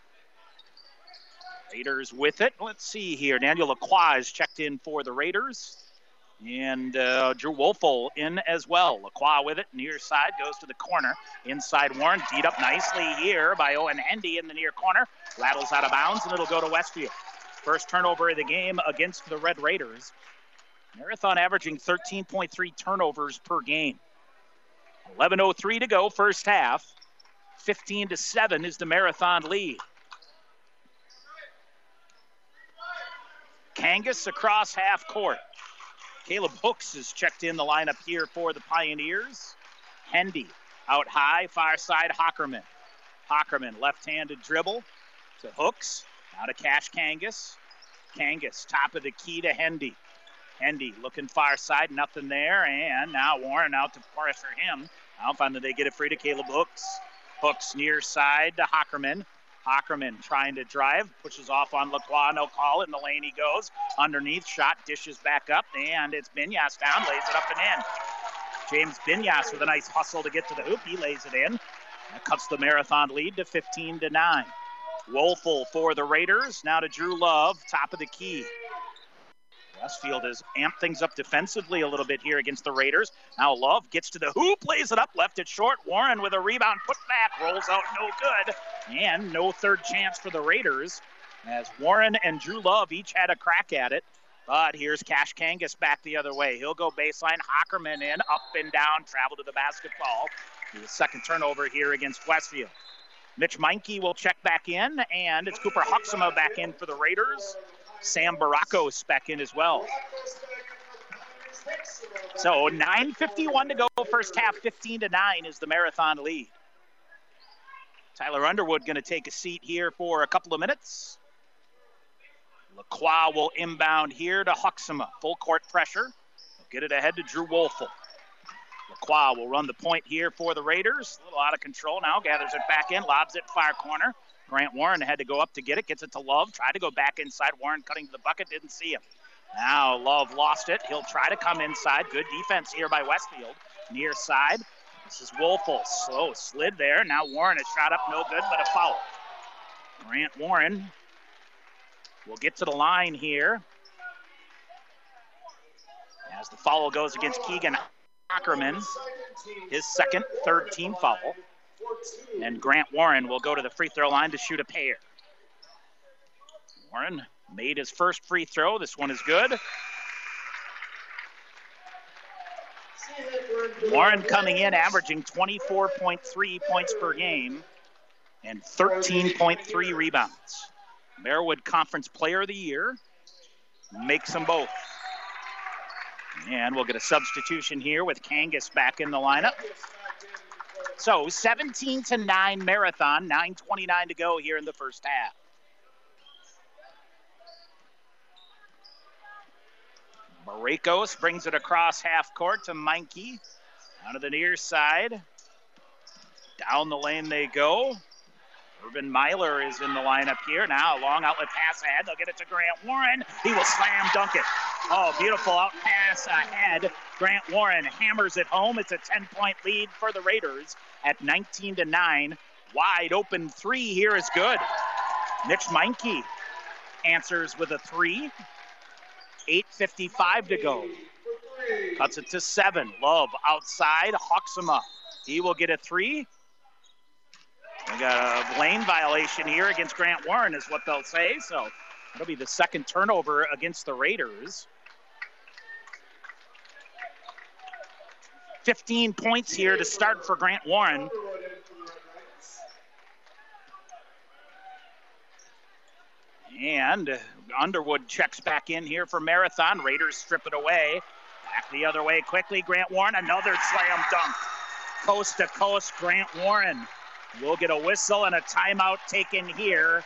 Raiders with it. Let's see here. Daniel Lacroix is checked in for the Raiders. And uh, Drew Wolfel in as well. Lacroix with it, near side, goes to the corner. Inside Warren, teed up nicely here by Owen Hendy in the near corner. Rattles out of bounds, and it'll go to Westfield. First turnover of the game against the Red Raiders. Marathon averaging thirteen point three turnovers per game. eleven oh three to go, first half. fifteen to seven is the Marathon lead. Kangas across half court. Caleb Hooks is checked in the lineup here for the Pioneers. Hendy out high, far side, Hockerman. Hockerman, left-handed dribble to Hooks. Now to Cash Kangas. Kangas, top of the key to Hendy. Hendy looking far side, nothing there. And now Warren out to pressure him. Now finally they get it free to Caleb Hooks. Hooks near side to Hockerman. Hockerman trying to drive, pushes off on Lacroix, no call, in the lane he goes. Underneath, shot, dishes back up, and it's Binas down, lays it up and in. James Binas with a nice hustle to get to the hoop, he lays it in. That cuts the Marathon lead to fifteen to nine. Wolfel for the Raiders, now to Drew Love, top of the key. Westfield has amped things up defensively a little bit here against the Raiders. Now Love gets to the hoop, lays it up, left it short. Warren with a rebound, put back, rolls out, no good. And no third chance for the Raiders, as Warren and Drew Love each had a crack at it. But here's Cash Kangas back the other way. He'll go baseline, Hockerman in, up and down, travel to the basketball. The second turnover here against Westfield. Mitch Meinke will check back in, and it's Cooper Huxema back in for the Raiders. Sam Barakos back in as well. So nine fifty-one to go, first half, fifteen to nine is the Marathon lead. Tyler Underwood going to take a seat here for a couple of minutes. Lacroix will inbound here to Huxema. Full court pressure. He'll get it ahead to Drew Wolfel. Lacroix will run the point here for the Raiders. A little out of control now. Gathers it back in. Lobs it far corner. Grant Warren had to go up to get it. Gets it to Love. Tried to go back inside. Warren cutting to the bucket. Didn't see him. Now Love lost it. He'll try to come inside. Good defense here by Westfield. Near side. This is Wolfel. Slow slid there. Now Warren has shot up. No good, but a foul. Grant Warren will get to the line here, as the foul goes against Keegan Hockerman. His second, third team foul. And Grant Warren will go to the free throw line to shoot a pair. Warren made his first free throw. This one is good. Warren coming in averaging twenty-four point three points per game and thirteen point three rebounds. Marywood Conference Player of the Year. Makes them both. And we'll get a substitution here with Kangas back in the lineup. So seventeen to nine Marathon, nine twenty-nine to go here in the first half. Barakos brings it across half court to Meinke. Down to the near side. Down the lane they go. Urban Myler is in the lineup here. Now a long outlet pass ahead. They'll get it to Grant Warren. He will slam dunk it. Oh, beautiful out pass ahead. Grant Warren hammers it home. It's a ten-point lead for the Raiders at nineteen to nine. Wide open three here is good. Mitch Meinke answers with a three. eight fifty-five to go. Cuts it to seven. Love outside. Hawksema. He will get a three. We got a lane violation here against Grant Warren is what they'll say. So it'll be the second turnover against the Raiders. fifteen points here to start for Grant Warren. And Underwood checks back in here for Marathon. Raiders strip it away. Back the other way quickly. Grant Warren, another slam dunk. Coast to coast, Grant Warren. We'll get a whistle and a timeout taken here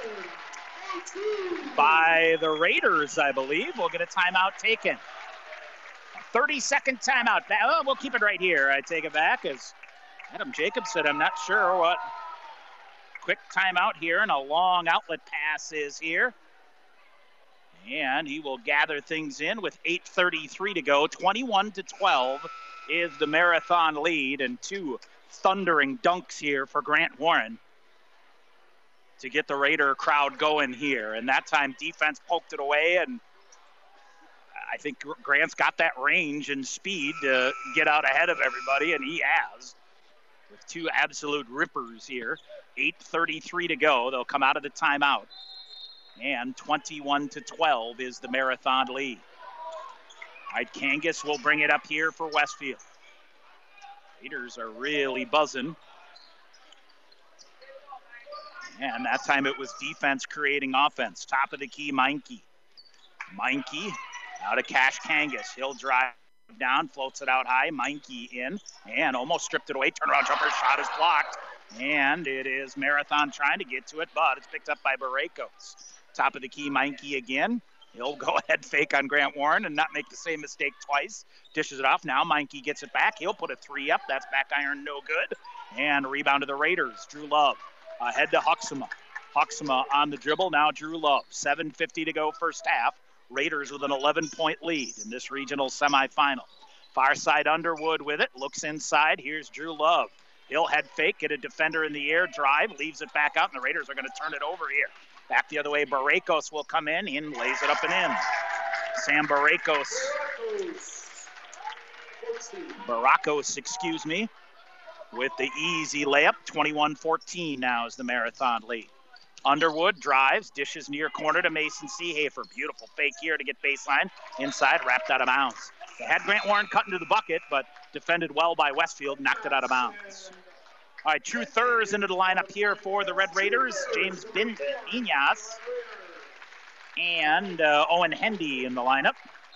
by the Raiders, I believe. We'll get a timeout taken. A thirty-second timeout. Oh, we'll keep it right here. I take it back as Adam Jacobs said, I'm not sure what quick timeout here, and a long outlet pass is here. And he will gather things in with eight thirty-three to go. twenty-one to twelve is the Marathon lead, and two thundering dunks here for Grant Warren to get the Raider crowd going here. And that time defense poked it away, and I think Grant's got that range and speed to get out ahead of everybody, and he has with two absolute rippers here. eight thirty-three to go. They'll come out of the timeout. And twenty-one to twelve is the Marathon lead. All right, Kangas will bring it up here for Westfield. Raiders are really buzzing. And that time it was defense creating offense. Top of the key, Meinke. Meinke out to Cash Kangas. He'll drive down, floats it out high. Meinke in and almost stripped it away. Turnaround jumper shot is blocked. And it is Marathon trying to get to it, but it's picked up by Barakos. Top of the key, Meinke again. He'll go ahead fake on Grant Warren and not make the same mistake twice. Dishes it off. Now Meinke gets it back. He'll put a three up. That's back iron, no good. And rebound to the Raiders. Drew Love ahead to Hawksema. Hawksema on the dribble. Now Drew Love. seven fifty to go first half. Raiders with an eleven-point lead in this regional semifinal. Far side Underwood with it. Looks inside. Here's Drew Love. He'll head fake, get a defender in the air, drive, leaves it back out, and the Raiders are going to turn it over here. Back the other way, Barakos will come in, in, lays it up and in. Sam Barakos. Barakos, excuse me, with the easy layup. twenty-one fourteen now is the Marathon lead. Underwood drives, dishes near corner to Mason Seehafer. Beautiful fake here to get baseline. Inside, wrapped out of bounds. They had Grant Warren cut into the bucket, but defended well by Westfield, knocked it out of bounds. All right, True Thurs into the lineup here for the Red Raiders. James Binyas and uh, Owen Hendy in the lineup.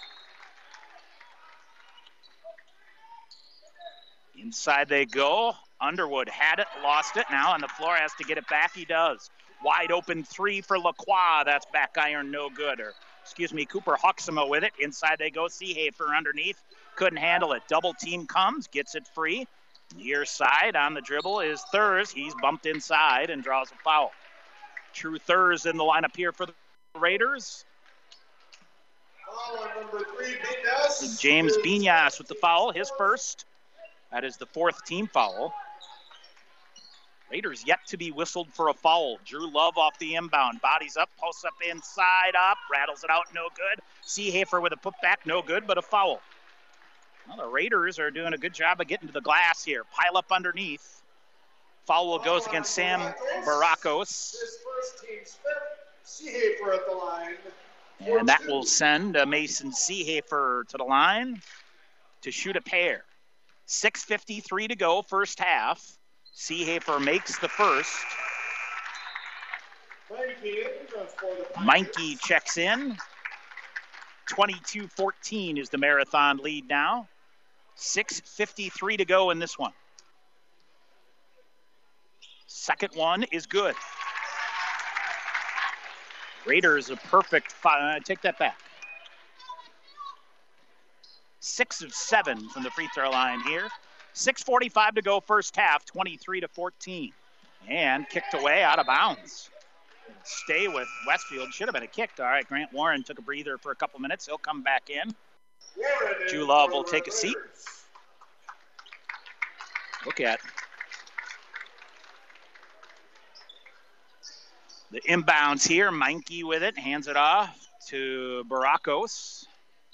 Inside they go. Underwood had it, lost it. Now on the floor, has to get it back. He does. Wide open three for Lacroix. That's back iron, no good. Or, excuse me, Cooper Hawksema with it. Inside they go. Seehafer underneath. Couldn't handle it. Double team comes, gets it free. Near side on the dribble is Thurs. He's bumped inside and draws a foul. True Thurs in the lineup here for the Raiders. Foul on number three, Binyas. James Binyas with the foul, his first. That is the fourth team foul. Raiders yet to be whistled for a foul. Drew Love off the inbound. Bodies up, posts up inside, up, rattles it out, no good. Seehafer with a putback, no good, but a foul. Well, the Raiders are doing a good job of getting to the glass here. Pile up underneath. Foul goes against Sam Barakos. His first team's fifth. Seehafer at the line. And that will send uh, Mason Seehafer to the line to shoot a pair. six fifty-three to go, first half. Seehafer makes the first. Meinke checks in. twenty-two fourteen is the Marathon lead now. six fifty-three to go in this one. Second one is good. Raiders a perfect five. Uh, take that back. Six of seven from the free throw line here. six forty-five to go first half, twenty-three to fourteen. And kicked away out of bounds. Stay with Westfield. Should have been a kick. All right, Grant Warren took a breather for a couple minutes. He'll come back in. Julov will take a seat. Look at the inbounds here. Meinke with it, hands it off to Barakos.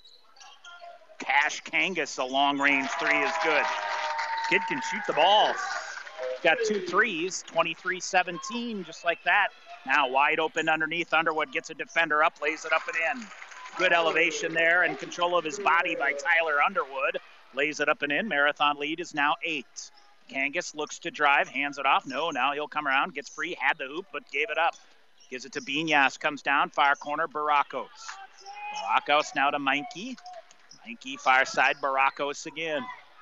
Cash Kangas, a long-range three is good. Kid can shoot the ball. Got two threes, twenty-three seventeen, just like that. Now wide open underneath. Underwood gets a defender up, lays it up and in. Good elevation there and control of his body by Tyler Underwood. Lays it up and in. Marathon lead is now eight. Kangas looks to drive, hands it off. No, now he'll come around, gets free, had the hoop, but gave it up. Gives it to Binas, comes down, far corner, Barakos. Barakos now to Meinke. Meinke, far side, Barakos again.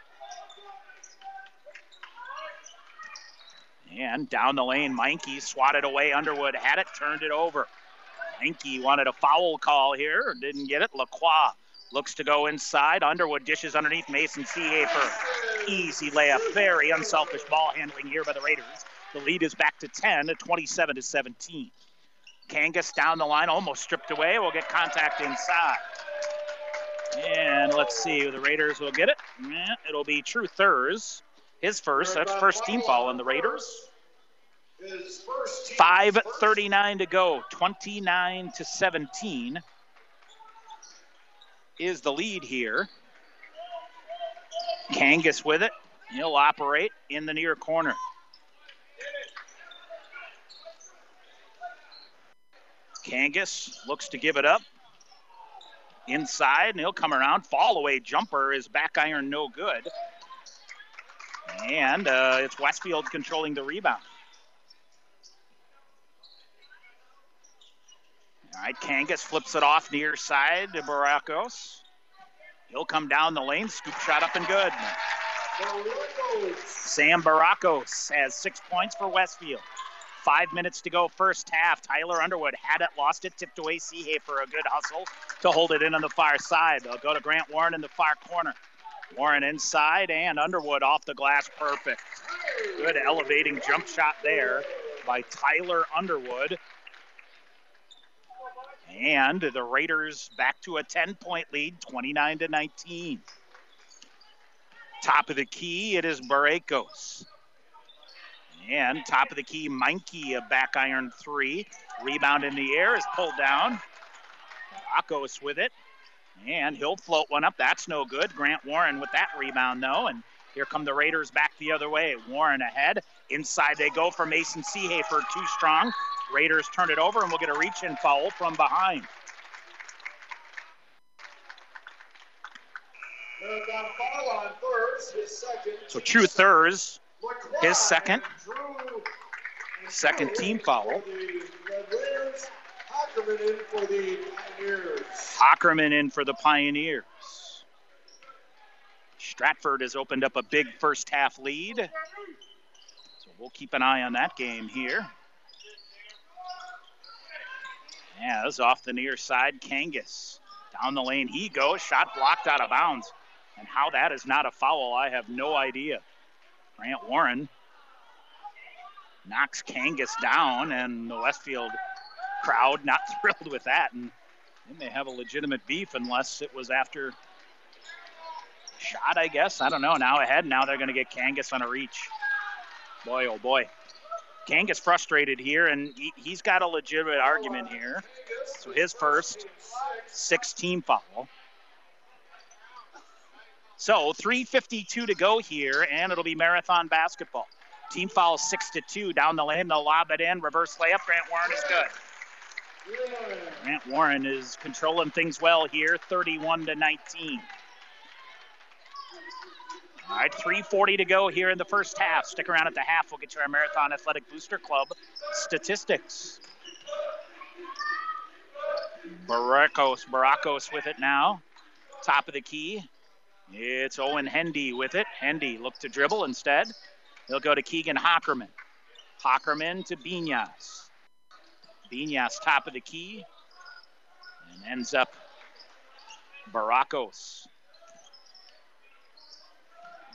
And down the lane, Meinke swatted away. Underwood had it, turned it over. Meinke wanted a foul call here, didn't get it. Lacroix looks to go inside. Underwood dishes underneath Mason Seehafer. Easy layup. Very unselfish ball handling here by the Raiders. The lead is back to ten, to twenty-seven to seventeen. Kangas down the line, almost stripped away. We'll get contact inside. And let's see, the Raiders will get it. It'll be True Thurs. His first. That's first team foul on the Raiders. five thirty-nine to go. twenty-nine to seventeen is the lead here. Kangas with it. He'll operate in the near corner. Kangas looks to give it up. Inside, and he'll come around. Fall away jumper is back iron no good. And uh, it's Westfield controlling the rebound. All right, Kangas flips it off near side to Barakos. He'll come down the lane, scoop shot up and good. Sam Barakos has six points for Westfield. Five minutes to go first half. Tyler Underwood had it, lost it, tipped away Seehafer, a good hustle to hold it in on the far side. They'll go to Grant Warren in the far corner. Warren inside and Underwood off the glass, perfect. Good elevating jump shot there by Tyler Underwood. And the Raiders back to a ten-point lead, twenty-nine to nineteen. Top of the key, it is Barakos. And top of the key, Meinke, a back iron three. Rebound in the air is pulled down. Barakos with it. And he'll float one up. That's no good. Grant Warren with that rebound, though. And here come the Raiders back the other way. Warren ahead. Inside they go for Mason Seehafer, too strong. Raiders turn it over, and we'll get a reach-in foul from behind. So True Thurs, his second. Second team foul. Hockerman in for the Pioneers. Hockerman in for the Pioneers. Stratford has opened up a big first half lead. So we'll keep an eye on that game here. As off the near side, Kangas. Down the lane he goes. Shot blocked out of bounds. And how that is not a foul, I have no idea. Grant Warren knocks Kangas down, and the Westfield crowd not thrilled with that. And they may have a legitimate beef unless it was after shot, I guess. I don't know. Now ahead. Now they're going to get Kangas on a reach. Boy, oh boy. Kangas frustrated here, and he, he's got a legitimate argument here. So his first six-team foul. So three fifty-two to go here, and it'll be Marathon basketball. Team foul six to two down the lane. They'll lob it in. Reverse layup. Grant Warren is good. Grant Warren is controlling things well here, thirty-one to nineteen. All right, three forty to go here in the first half. Stick around at the half. We'll get you our Marathon Athletic Booster Club statistics. Barakos, Barakos with it now. Top of the key. It's Owen Hendy with it. Hendy looked to dribble instead. He'll go to Keegan Hockerman. Hockerman to Binas. Binas top of the key. And ends up Barakos.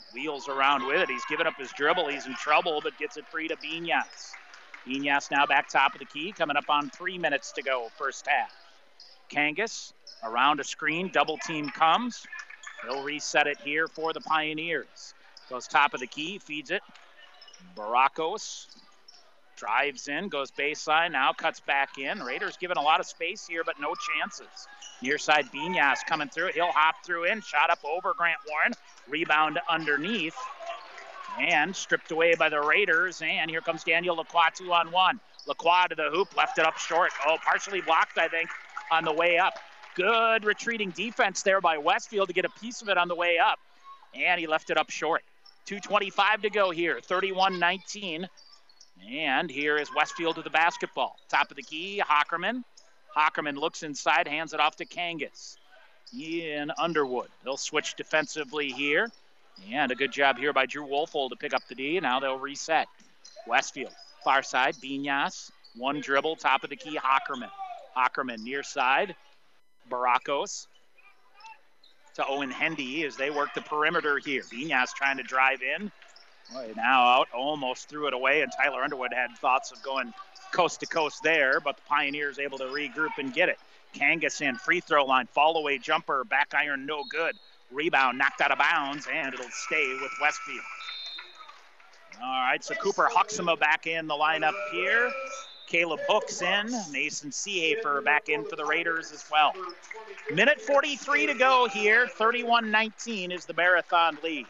Wheels around with it. He's given up his dribble. He's in trouble, but gets it free to Binas. Binas now back top of the key, coming up on three minutes to go, first half. Kangas around a screen, double team comes. He'll reset it here for the Pioneers. Goes top of the key, feeds it. Barakos drives in, goes baseline, now cuts back in. Raiders given a lot of space here, but no chances. Near side, Binas coming through. He'll hop through in, shot up over Grant Warren. Rebound underneath. And stripped away by the Raiders. And here comes Daniel Lacroix, two on one. Lacroix to the hoop, left it up short. Oh, partially blocked, I think, on the way up. Good retreating defense there by Westfield to get a piece of it on the way up. And he left it up short. two twenty-five to go here, thirty-one nineteen. And here is Westfield to the basketball. Top of the key, Hockerman. Hockerman looks inside, hands it off to Kangas. In Underwood. They'll switch defensively here. And a good job here by Drew Wolfold to pick up the D. Now they'll reset. Westfield, far side, Binas. One dribble, top of the key, Hockerman. Hockerman near side. Barakos to Owen Hendy as they work the perimeter here. Binas trying to drive in. Boy, now out, almost threw it away, and Tyler Underwood had thoughts of going coast to coast there, but the Pioneers able to regroup and get it. Kangas in, free throw line, fall away jumper, back iron, no good. Rebound knocked out of bounds, and it'll stay with Westfield. All right, so Cooper Huxema back in the lineup here. Caleb Hooks in, Mason Seehafer back in for the Raiders as well. Minute forty-three to go here, thirty-one nineteen is the Marathon lead.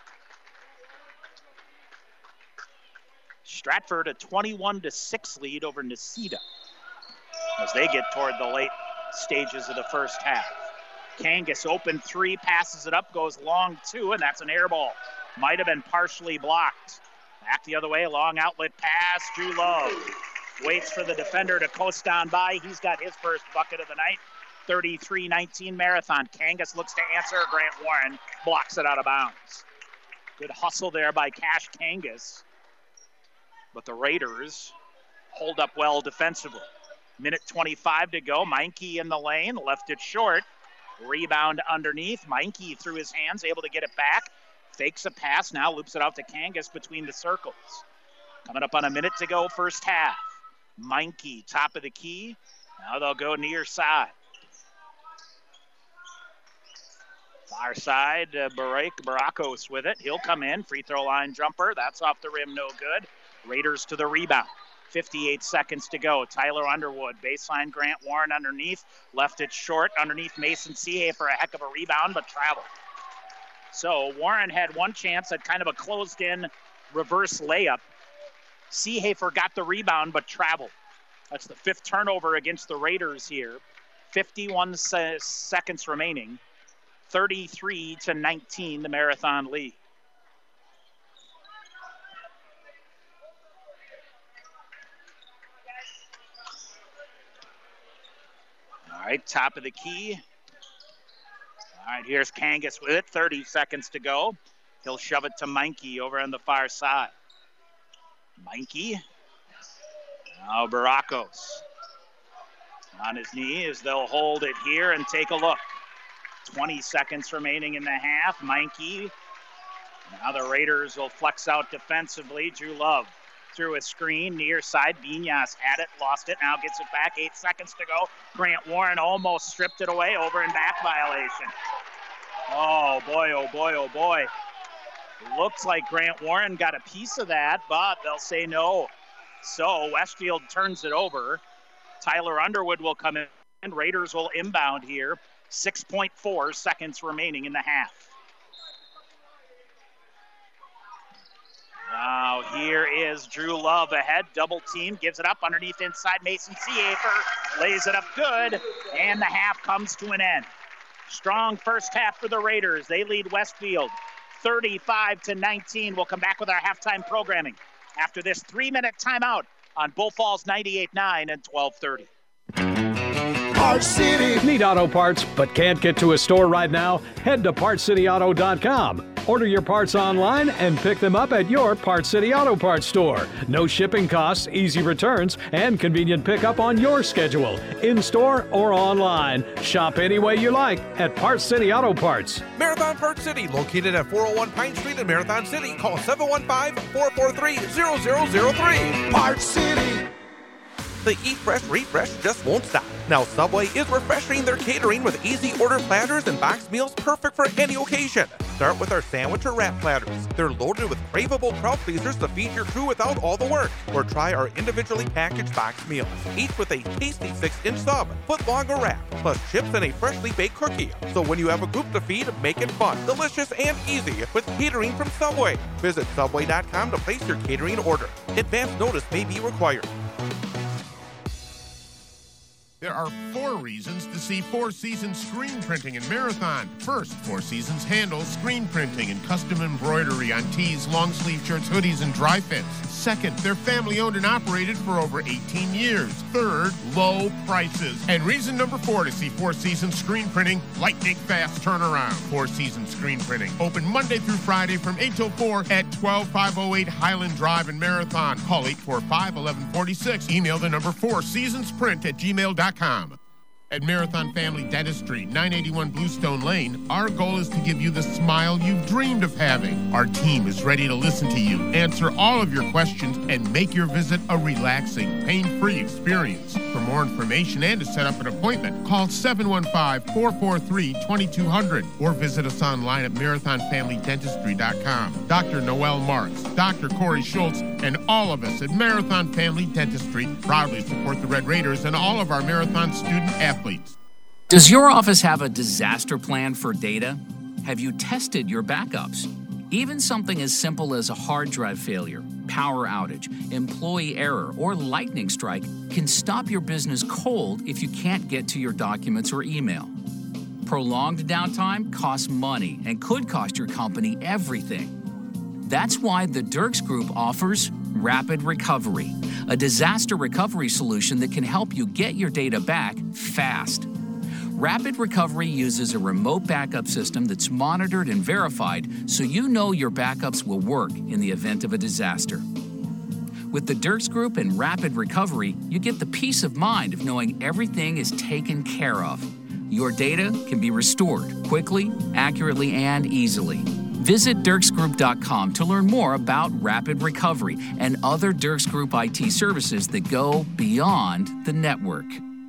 Stratford a twenty-one to six lead over Necedah as they get toward the late stages of the first half. Kangas open three, passes it up, goes long two, and that's an air ball. Might have been partially blocked. Back the other way, long outlet pass, Drew Love. Waits for the defender to coast on by. He's got his first bucket of the night. thirty-three nineteen Marathon. Kangas looks to answer. Grant Warren blocks it out of bounds. Good hustle there by Cash Kangas. But the Raiders hold up well defensively. Minute twenty-five to go. Meinke in the lane, left it short. Rebound underneath. Meinke through his hands, able to get it back. Fakes a pass, now loops it out to Kangas between the circles. Coming up on a minute to go, first half. Meinke, top of the key. Now they'll go near side. Far side, uh, Barak, Barakos with it. He'll come in, free throw line jumper. That's off the rim, no good. Raiders to the rebound. fifty-eight seconds to go. Tyler Underwood, baseline Grant Warren underneath. Left it short underneath Mason Sehay for a heck of a rebound, but traveled. So Warren had one chance at kind of a closed-in reverse layup. Seehafer got the rebound, but traveled. That's the fifth turnover against the Raiders here. fifty-one se- seconds remaining. thirty-three to nineteen, the Marathon lead. All right, top of the key. All right, here's Kangas with it. thirty seconds to go. He'll shove it to Meinke over on the far side. Meinke. Now Barakos. On his knee as they'll hold it here and take a look. twenty seconds remaining in the half. Meinke. Now the Raiders will flex out defensively. Drew Love through a screen near side. Binas had it, lost it, now gets it back. Eight seconds to go. Grant Warren almost stripped it away. Over and back violation. Oh boy, oh boy, oh boy. Looks like Grant Warren got a piece of that, but they'll say no. So Westfield turns it over. Tyler Underwood will come in, and Raiders will inbound here. six point four seconds remaining in the half. Now here is Drew Love ahead, double team, gives it up underneath inside. Mason Seehafer lays it up good, and the half comes to an end. Strong first half for the Raiders. They lead Westfield thirty-five to nineteen. We'll come back with our halftime programming after this three-minute timeout on Bull Falls ninety-eight point nine and twelve thirty. Parts City. Need auto parts but can't get to a store right now? Head to parts city auto dot com. Order your parts online and pick them up at your Parts City Auto Parts store. No shipping costs, easy returns, and convenient pickup on your schedule. In-store or online. Shop any way you like at Parts City Auto Parts. Marathon Parts City, located at four oh one Pine Street in Marathon City. Call seven one five, four four three, zero zero zero three. Parts City. The Eat Fresh, Refresh just won't stop. Now Subway is refreshing their catering with easy order platters and boxed meals perfect for any occasion. Start with our sandwich or wrap platters. They're loaded with craveable crowd pleasers to feed your crew without all the work. Or try our individually packaged boxed meals, each with a tasty six-inch sub, foot-long or wrap, plus chips and a freshly baked cookie. So when you have a group to feed, make it fun, delicious, and easy with catering from Subway. Visit Subway dot com to place your catering order. Advance notice may be required. There are four reasons to see Four Seasons Screen Printing in Marathon. First, Four Seasons handles screen printing and custom embroidery on tees, long sleeve shirts, hoodies, and dry fits. Second, they're family owned and operated for over eighteen years. Third, low prices. And reason number four to see Four Seasons Screen Printing, lightning fast turnaround. Four Seasons Screen Printing, open Monday through Friday from eight till four at twelve five oh eight Highland Drive in Marathon. Call eight four five, one one four six. Email the number four seasonsprint at gmail dot com. At Marathon Family Dentistry, nine eighty-one Bluestone Lane, our goal is to give you the smile you've dreamed of having. Our team is ready to listen to you, answer all of your questions, and make your visit a relaxing, pain-free experience. For more information and to set up an appointment, call seven one five, four four three, two two zero zero or visit us online at marathon family dentistry dot com. Doctor Noel Marks, Doctor Corey Schultz, and all of us at Marathon Family Dentistry proudly support the Red Raiders and all of our Marathon student athletes. Does your office have a disaster plan for data? Have you tested your backups? Even something as simple as a hard drive failure, power outage, employee error, or lightning strike can stop your business cold if you can't get to your documents or email. Prolonged downtime costs money and could cost your company everything. That's why the Dirks Group offers Rapid Recovery, a disaster recovery solution that can help you get your data back fast. Rapid Recovery uses a remote backup system that's monitored and verified so you know your backups will work in the event of a disaster. With the Dirks Group and Rapid Recovery, you get the peace of mind of knowing everything is taken care of. Your data can be restored quickly, accurately, and easily. Visit dirks group dot com to learn more about Rapid Recovery and other Dirks Group I T services that go beyond the network.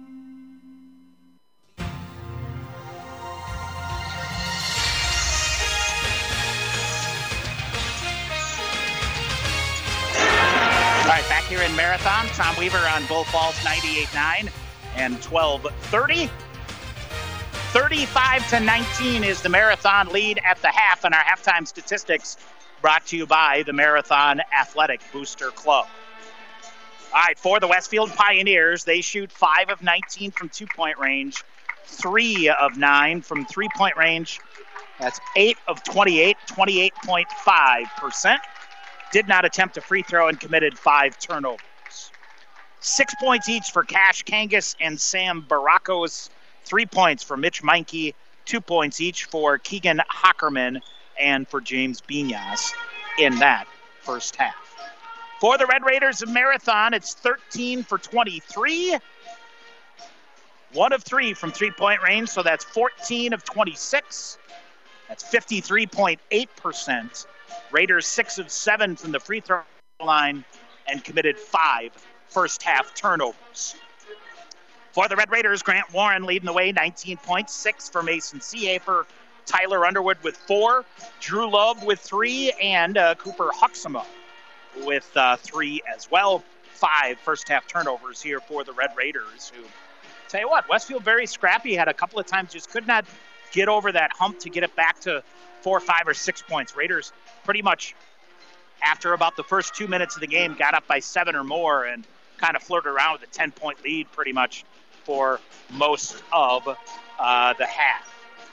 All right, back here in Marathon, Tom Weaver on Bull Falls ninety-eight point nine and twelve thirty. thirty-five to nineteen is the Marathon lead at the half, and our halftime statistics brought to you by the Marathon Athletic Booster Club. All right, for the Westfield Pioneers, they shoot five of nineteen from two-point range, three of nine from three-point range. That's eight of twenty-eight, twenty-eight point five percent. Did not attempt a free throw and committed five turnovers. Six points each for Cash Kangas and Sam Barakos. Three points for Mitch Meinke, two points each for Keegan Hockerman and for James Binas in that first half. For the Red Raiders of Marathon, it's thirteen for twenty-three. One of three from three-point range, so that's fourteen of twenty-six. That's fifty-three point eight percent. Raiders six of seven from the free throw line and committed five first-half turnovers. For the Red Raiders, Grant Warren leading the way, nineteen points, six for Mason Seahafer, Tyler Underwood with four, Drew Love with three, and uh, Cooper Huxama with uh, three as well. Five first-half turnovers here for the Red Raiders, who, tell you what, Westfield very scrappy, had a couple of times, just could not get over that hump to get it back to four, five, or six points. Raiders pretty much, after about the first two minutes of the game, got up by seven or more and kind of flirted around with a ten-point lead pretty much for most of uh, the half.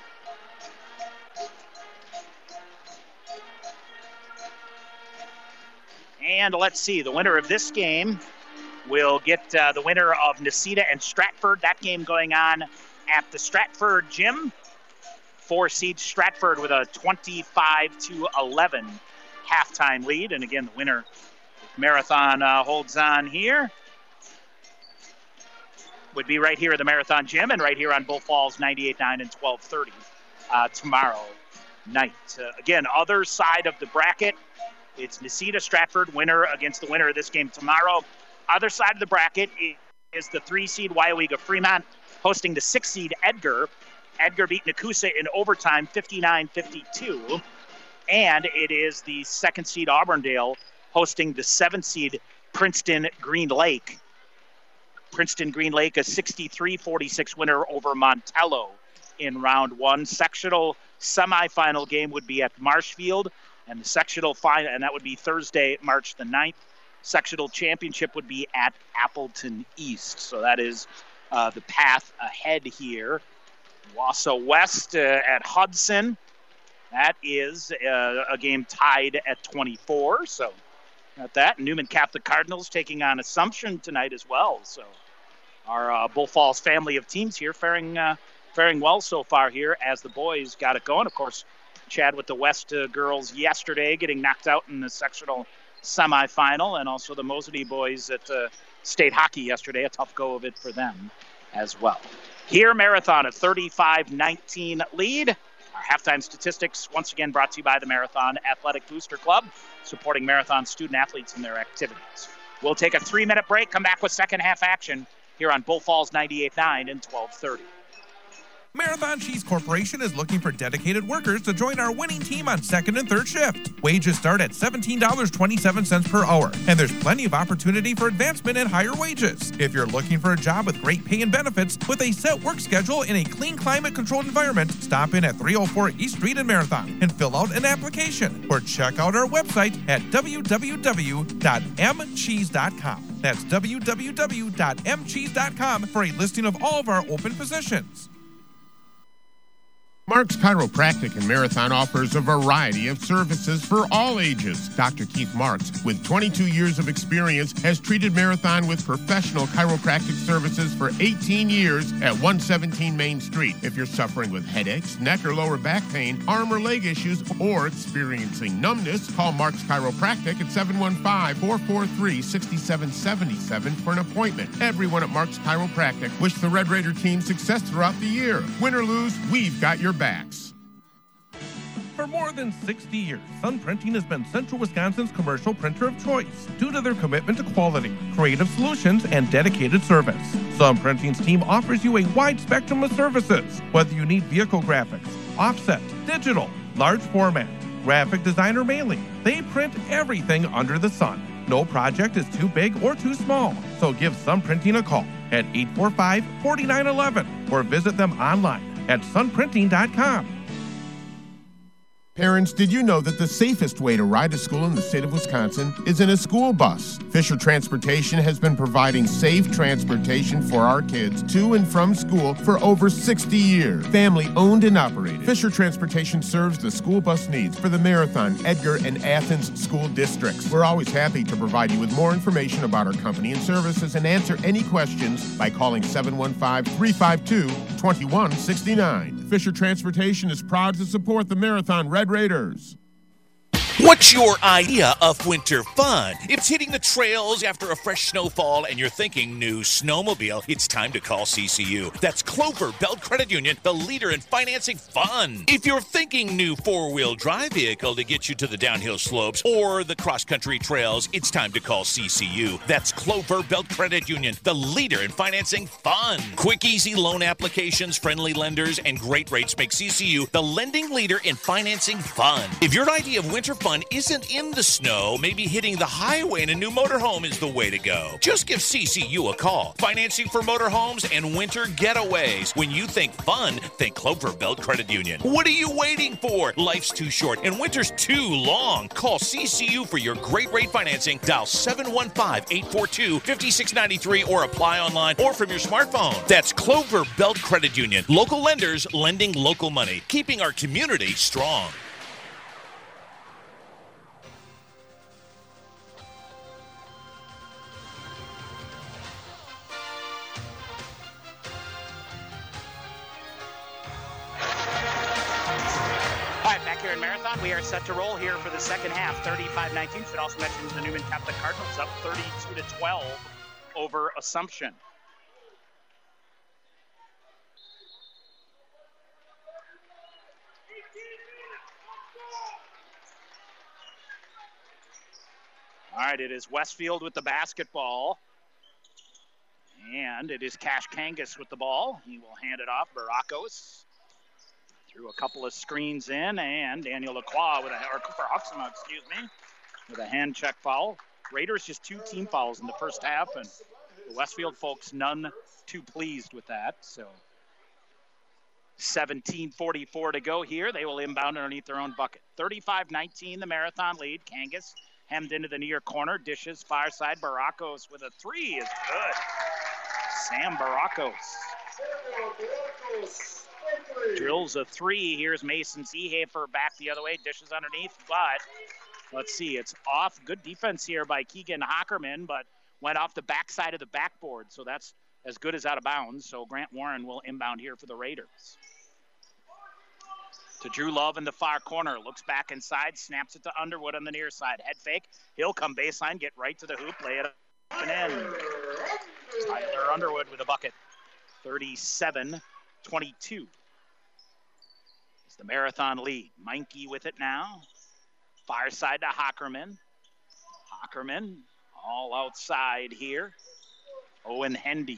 And let's see, the winner of this game will get uh, the winner of Necedah and Stratford. That game going on at the Stratford Gym. four seed Stratford with a twenty-five to eleven halftime lead. And again, the winner, Marathon uh, holds on here, would be right here at the Marathon Gym and right here on Bull Falls ninety-eight point nine and twelve thirty uh, tomorrow night. Uh, again, other side of the bracket, it's Necedah Stratford, winner against the winner of this game tomorrow. Other side of the bracket is the three seed Waiawega Fremont hosting the six seed Edgar. Edgar beat Nakusa in overtime fifty-nine fifty-two. And it is the second seed Auburndale hosting the seven seed Princeton Green Lake. Princeton Green Lake, a sixty-three forty-six winner over Montello in round one. Sectional semifinal game would be at Marshfield, and the sectional final, and that would be Thursday, March the ninth. Sectional championship would be at Appleton East. So that is uh, the path ahead here. Wausau West uh, at Hudson. That is uh, a game tied at twenty-four. So got that. Newman Catholic Cardinals taking on Assumption tonight as well. So our uh, Bull Falls family of teams here faring uh, faring well so far here as the boys got it going. Of course, Chad with the West uh, girls yesterday getting knocked out in the sectional semifinal, and also the Moseley boys at uh, state hockey yesterday. A tough go of it for them as well. Here, Marathon, a thirty-five nineteen lead. Our halftime statistics, once again, brought to you by the Marathon Athletic Booster Club, supporting Marathon student athletes in their activities. We'll take a three-minute break, come back with second half action here on Bull Falls ninety-eight point nine and twelve thirty. Marathon Cheese Corporation is looking for dedicated workers to join our winning team on second and third shift. Wages start at seventeen dollars and twenty-seven cents per hour, and there's plenty of opportunity for advancement and higher wages. If you're looking for a job with great pay and benefits with a set work schedule in a clean, climate-controlled environment, stop in at three oh four East Street in Marathon and fill out an application, or check out our website at w w w dot m cheese dot com. That's w w w dot m cheese dot com for a listing of all of our open positions. Mark's Chiropractic in Marathon offers a variety of services for all ages. Doctor Keith Marks, with twenty-two years of experience, has treated Marathon with professional chiropractic services for eighteen years at one seventeen Main Street. If you're suffering with headaches, neck or lower back pain, arm or leg issues, or experiencing numbness, call Mark's Chiropractic at seven one five, four four three, six seven seven seven for an appointment. Everyone at Mark's Chiropractic wish the Red Raider team success throughout the year. Win or lose, we've got your backs. For more than sixty years, Sun Printing has been Central Wisconsin's commercial printer of choice due to their commitment to quality, creative solutions, and dedicated service. Sun Printing's team offers you a wide spectrum of services, whether you need vehicle graphics, offset, digital, large format, graphic design, or mailing. They print everything under the sun. No project is too big or too small, so give Sun Printing a call at eight four five, four nine one one or visit them online at sun printing dot com. Parents, did you know that the safest way to ride to school in the state of Wisconsin is in a school bus? Fisher Transportation has been providing safe transportation for our kids to and from school for over sixty years. Family owned and operated, Fisher Transportation serves the school bus needs for the Marathon, Edgar, and Athens school districts. We're always happy to provide you with more information about our company and services and answer any questions by calling seven one five, three five two, two one six nine. Fisher Transportation is proud to support the Marathon Red Raiders. What's your idea of winter fun? If it's hitting the trails after a fresh snowfall and you're thinking new snowmobile, it's time to call C C U. That's Clover Belt Credit Union, the leader in financing fun. If you're thinking new four-wheel drive vehicle to get you to the downhill slopes or the cross-country trails, it's time to call C C U. That's Clover Belt Credit Union, the leader in financing fun. Quick, easy loan applications, friendly lenders, and great rates make C C U the lending leader in financing fun. If your idea of winter fun isn't in the snow, maybe hitting the highway in a new motorhome is the way to go. Just give C C U a call. Financing for motorhomes and winter getaways. When you think fun, think Clover Belt Credit Union. What are you waiting for? Life's too short and winter's too long. Call C C U for your great rate financing. Dial seven one five, eight four two, five six nine three or apply online or from your smartphone. That's Clover Belt Credit Union. Local lenders lending local money, keeping our community strong. Iron Marathon. We are set to roll here for the second half, thirty-five nineteen. Should also mention the Newman Catholic Cardinals up thirty-two to twelve over Assumption. All right, it is Westfield with the basketball. And it is Cash Kangas with the ball. He will hand it off. Barakos threw a couple of screens in, and Daniel Lacroix with a, or Cooper Huxema, excuse me, with a hand check foul. Raiders just two team fouls in the first half, and the Westfield folks none too pleased with that. So seventeen forty-four to go here. They will inbound underneath their own bucket. thirty-five nineteen, the Marathon lead. Kangas hemmed into the near corner, dishes far side. Barakos with a three is good. Sam Barakos drills a three. Here's Mason Seehafer back the other way, dishes underneath, but let's see, it's off. Good defense here by Keegan Hockerman, but went off the backside of the backboard, so that's as good as out of bounds. So Grant Warren will inbound here for the Raiders. To Drew Love in the far corner, looks back inside, snaps it to Underwood on the near side. Head fake, he'll come baseline, get right to the hoop, lay it up and in. Tyler Underwood with a bucket, thirty-seven twenty-two. It's the Marathon lead. Meinke with it now. Far side to Hockerman. Hockerman all outside here. Owen Hendy.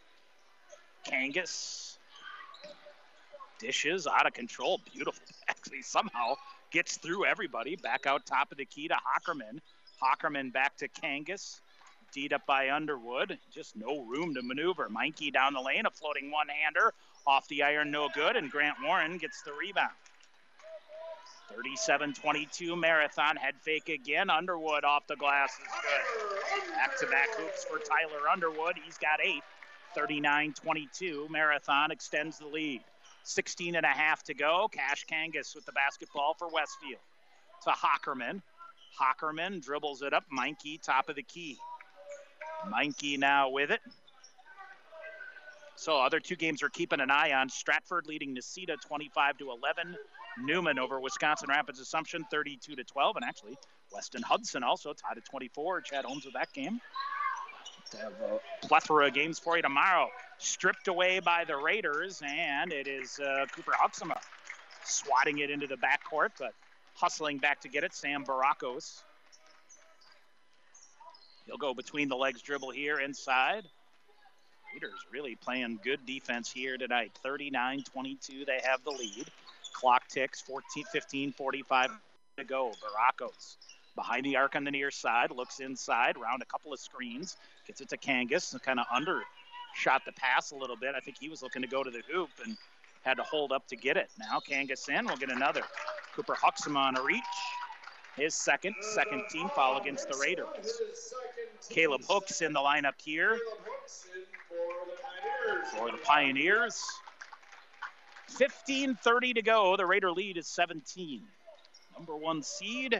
Kangas. Dishes out of control. Beautiful. Actually, somehow gets through everybody. Back out top of the key to Hockerman. Hockerman back to Kangas. D'd up by Underwood. Just no room to maneuver. Meinke down the lane. A floating one-hander. Off the iron, no good. And Grant Warren gets the rebound. thirty-seven twenty-two Marathon. Head fake again. Underwood off the glass is good. Back-to-back hoops for Tyler Underwood. He's got eight. thirty-nine twenty-two. Marathon extends the lead. sixteen and a half to go. Cash Kangas with the basketball for Westfield. To Hockerman. Hockerman dribbles it up. Meinke top of the key. Meinke now with it. So other two games we're keeping an eye on. Stratford leading Necedah twenty-five to eleven. Newman over Wisconsin Rapids Assumption thirty-two to twelve. And actually, Weston Hudson also tied at twenty-four. Chad Holmes with that game. To have a plethora of games for you tomorrow. Stripped away by the Raiders, and it is uh, Cooper Huxema swatting it into the backcourt, but hustling back to get it. Sam Barakos. He'll go between the legs dribble here inside. Raiders really playing good defense here tonight. thirty-nine twenty-two, they have the lead. Clock ticks, fourteen, fifteen, forty-five to go. Barakos behind the arc on the near side, looks inside, round a couple of screens, gets it to Kangas, and kind of undershot the pass a little bit. I think he was looking to go to the hoop and had to hold up to get it. Now Kangas in, we'll get another. Cooper Huxema on a reach. His second, second team foul against the Raiders. Caleb Hooks in the lineup here for the Pioneers. fifteen thirty to go. The Raider lead is seventeen. Number one seed.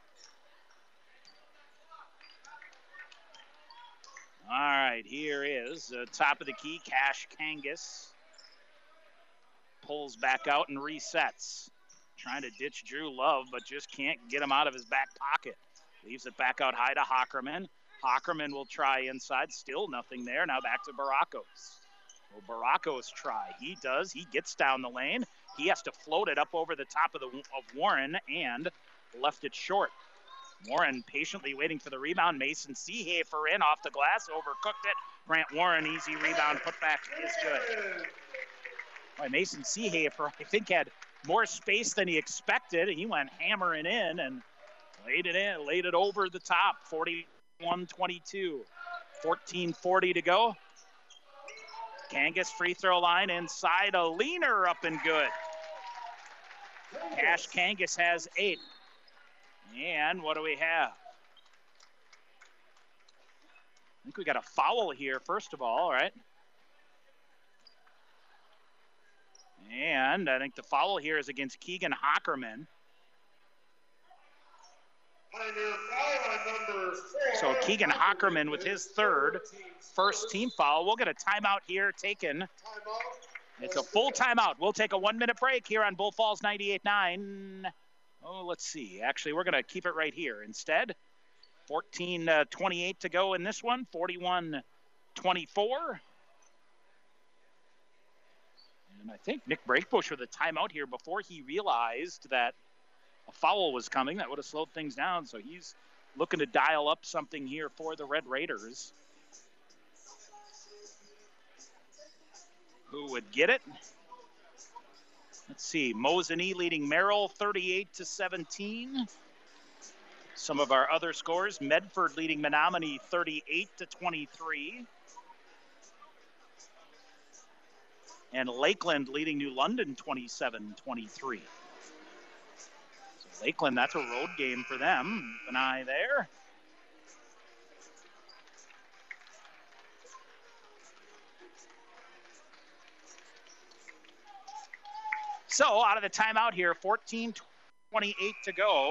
All right, here is uh, top of the key, Cash Kangas. Pulls back out and resets. Trying to ditch Drew Love, but just can't get him out of his back pocket. Leaves it back out high to Hockerman. Hockerman will try inside. Still nothing there. Now back to Barakos. Will Barakos try? He does. He gets down the lane. He has to float it up over the top of, the, of Warren and left it short. Warren patiently waiting for the rebound. Mason Seehafer in off the glass. Overcooked it. Grant Warren, easy rebound. Put back is good. Boy, Mason Seehafer, I think, had more space than he expected. He went hammering in and laid it in, laid it over the top. forty-one twenty-two. fourteen forty to go. Kangas free throw line inside. A leaner up and good. Cash Kangas has eight. And what do we have? I think we got a foul here, first of all, right? And I think the foul here is against Keegan Hockerman. So Keegan Hockerman with his third, first team foul. We'll get a timeout here taken. It's a full timeout. We'll take a one-minute break here on Bull Falls ninety-eight nine. Oh, let's see. Actually, we're going to keep it right here instead. fourteen twenty-eight to go in this one, forty-one twenty-four. And I think Nick Breakbush with a timeout here before he realized that a foul was coming. That would have slowed things down. So he's looking to dial up something here for the Red Raiders. Who would get it? Let's see. Mosinee leading Merrill thirty-eight to seventeen. Some of our other scores. Medford leading Menominee thirty-eight to twenty-three. And Lakeland leading New London twenty-seven twenty-three. So Lakeland, that's a road game for them. Keep an eye there. So out of the timeout here, fourteen twenty-eight to go.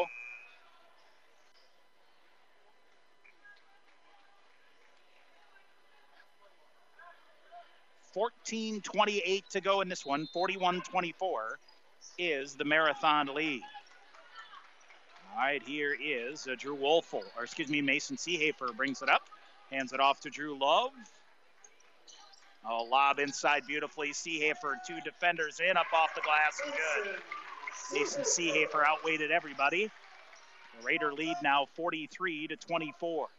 fourteen twenty-eight to go in this one. forty-one twenty-four is the Marathon lead. All right, here is uh, Drew Wolfel, or excuse me, Mason Seehafer brings it up, hands it off to Drew Love. Oh, lob inside beautifully. Seehafer, two defenders in, up off the glass and good. Mason Seehafer outweighted everybody. The Raider lead now forty-three to twenty-four.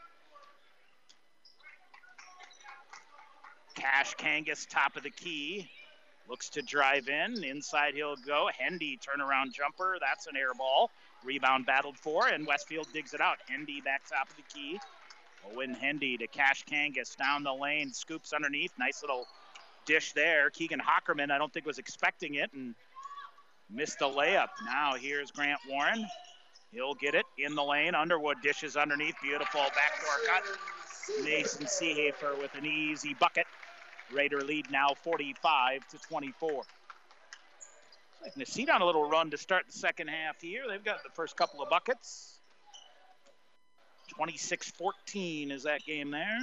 Cash Kangas, top of the key, looks to drive in. Inside he'll go. Hendy, turnaround jumper. That's an air ball. Rebound battled for, and Westfield digs it out. Hendy back top of the key. Owen Hendy to Cash Kangas down the lane. Scoops underneath. Nice little dish there. Keegan Hockerman, I don't think was expecting it and missed the layup. Now here's Grant Warren. He'll get it in the lane. Underwood dishes underneath. Beautiful backdoor cut. Mason Seehafer with an easy bucket. Raider lead now forty-five to twenty-four. Like to see down a little run to start the second half here. They've got the first couple of buckets. twenty-six fourteen is that game there.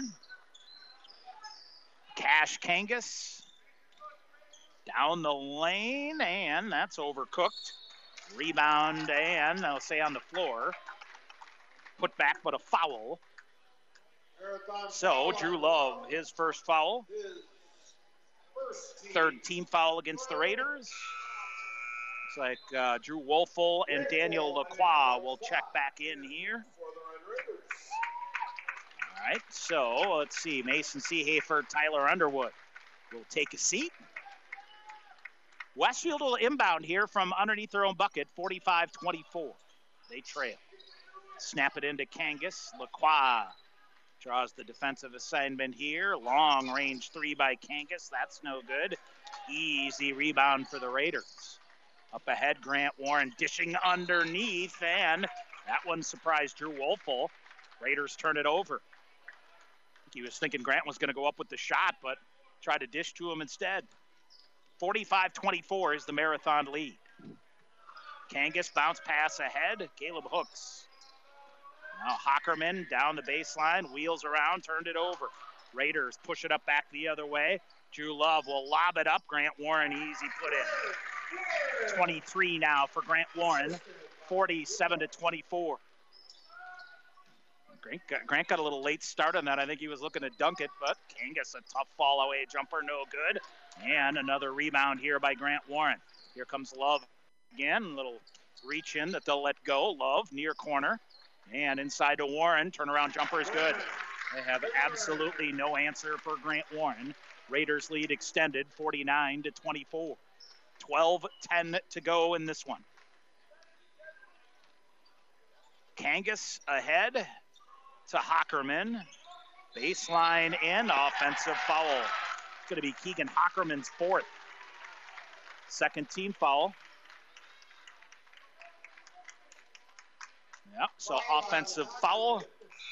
Cash Kangas down the lane, and that's overcooked. Rebound, and I'll say on the floor. Put back, but a foul. So Drew Love, his first foul. Third team foul against the Raiders. Looks like uh, Drew Wolfel and Daniel Lacroix will check back in here. All right, so let's see. Mason Seehafer, Tyler Underwood will take a seat. Westfield will inbound here from underneath their own bucket, forty-five twenty-four. They trail. Snap it into Kangas. Lacroix draws the defensive assignment here. Long range three by Kangas. That's no good. Easy rebound for the Raiders. Up ahead, Grant Warren dishing underneath, and that one surprised Drew Wolfel. Raiders turn it over. I think he was thinking Grant was going to go up with the shot, but tried to dish to him instead. forty-five twenty-four is the Marathon lead. Kangas bounce pass ahead. Caleb Hooks. Now Hockerman down the baseline, wheels around, turned it over. Raiders push it up back the other way. Drew Love will lob it up. Grant Warren, easy put in. twenty-three now for Grant Warren, forty-seven to twenty-four. Grant got, Grant got a little late start on that. I think he was looking to dunk it, but Kangas, a tough fall away jumper, no good. And another rebound here by Grant Warren. Here comes Love again, a little reach in that they'll let go. Love, near corner. And inside to Warren, turnaround jumper is good. They have absolutely no answer for Grant Warren. Raiders lead extended, forty-nine to twenty-four. twelve ten to go in this one. Kangas ahead to Hockerman. Baseline and offensive foul. It's going to be Keegan Hockerman's fourth. Second team foul. Yep, so offensive foul.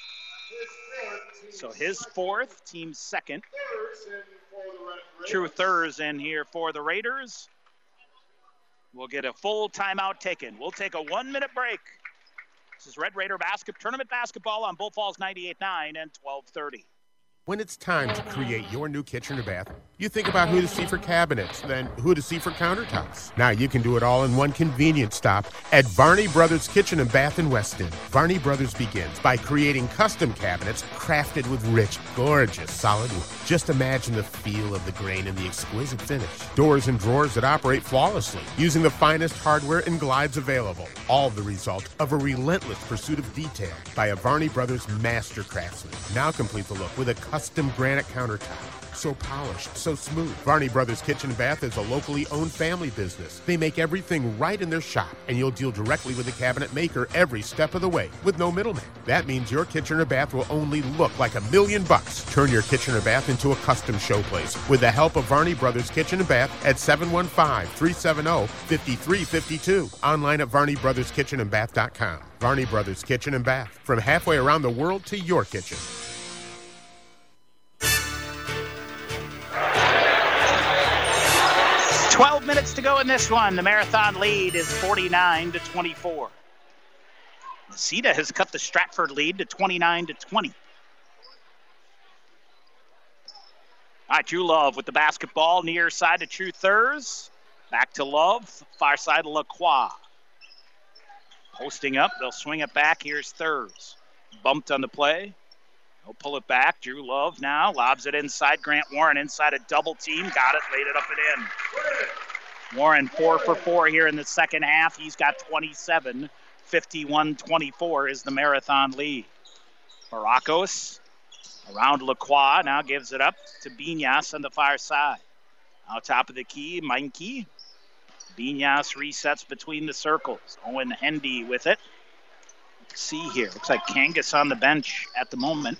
So his fourth, team second. True thirds in here for the Raiders. We'll get a full timeout taken. We'll take a one-minute break. This is Red Raider basket, tournament basketball on Bull Falls ninety-eight point nine and twelve thirty. When it's time to create your new kitchen or bath, You think about who to see for cabinets, then who to see for countertops. Now you can do it all in one convenient stop at Varney Brothers Kitchen and Bath in Weston. Varney Brothers begins by creating custom cabinets crafted with rich, gorgeous solid wood. Just imagine the feel of the grain and the exquisite finish. Doors and drawers that operate flawlessly using the finest hardware and glides available. All the result of a relentless pursuit of detail by a Varney Brothers master craftsman. Now complete the look with a custom granite countertop. So polished, so smooth. Varney Brothers Kitchen and Bath is a locally owned family business. They make everything right in their shop, and you'll deal directly with the cabinet maker every step of the way with no middleman. That means your kitchen or bath will only look like a million bucks. Turn your kitchen or bath into a custom showplace with the help of Varney Brothers Kitchen and Bath at seven one five, three seven zero, five three five two. Online at varney brothers kitchen and bath dot com. Varney Brothers Kitchen and Bath. From halfway around the world to your kitchen. twelve minutes to go in this one. The Marathon lead is forty-nine to twenty-four. Necedah has cut the Stratford lead to twenty-nine to twenty. All right, Drew Love with the basketball, near side to True Thurs. Back to Love, far side to Lacroix. Posting up, they'll swing it back. Here's Thurs. Bumped on the play. They'll pull it back. Drew Love now lobs it inside. Grant Warren inside a double team. Got it, laid it up and in. Warren four for four here in the second half. He's got twenty-seven. fifty-one twenty-four is the Marathon lead. Barakos around Lacroix. Now gives it up to Binas on the far side. Out top of the key, Meinke. Binas resets between the circles. Owen Hendy with it. Let's see here. Looks like Kangas on the bench at the moment.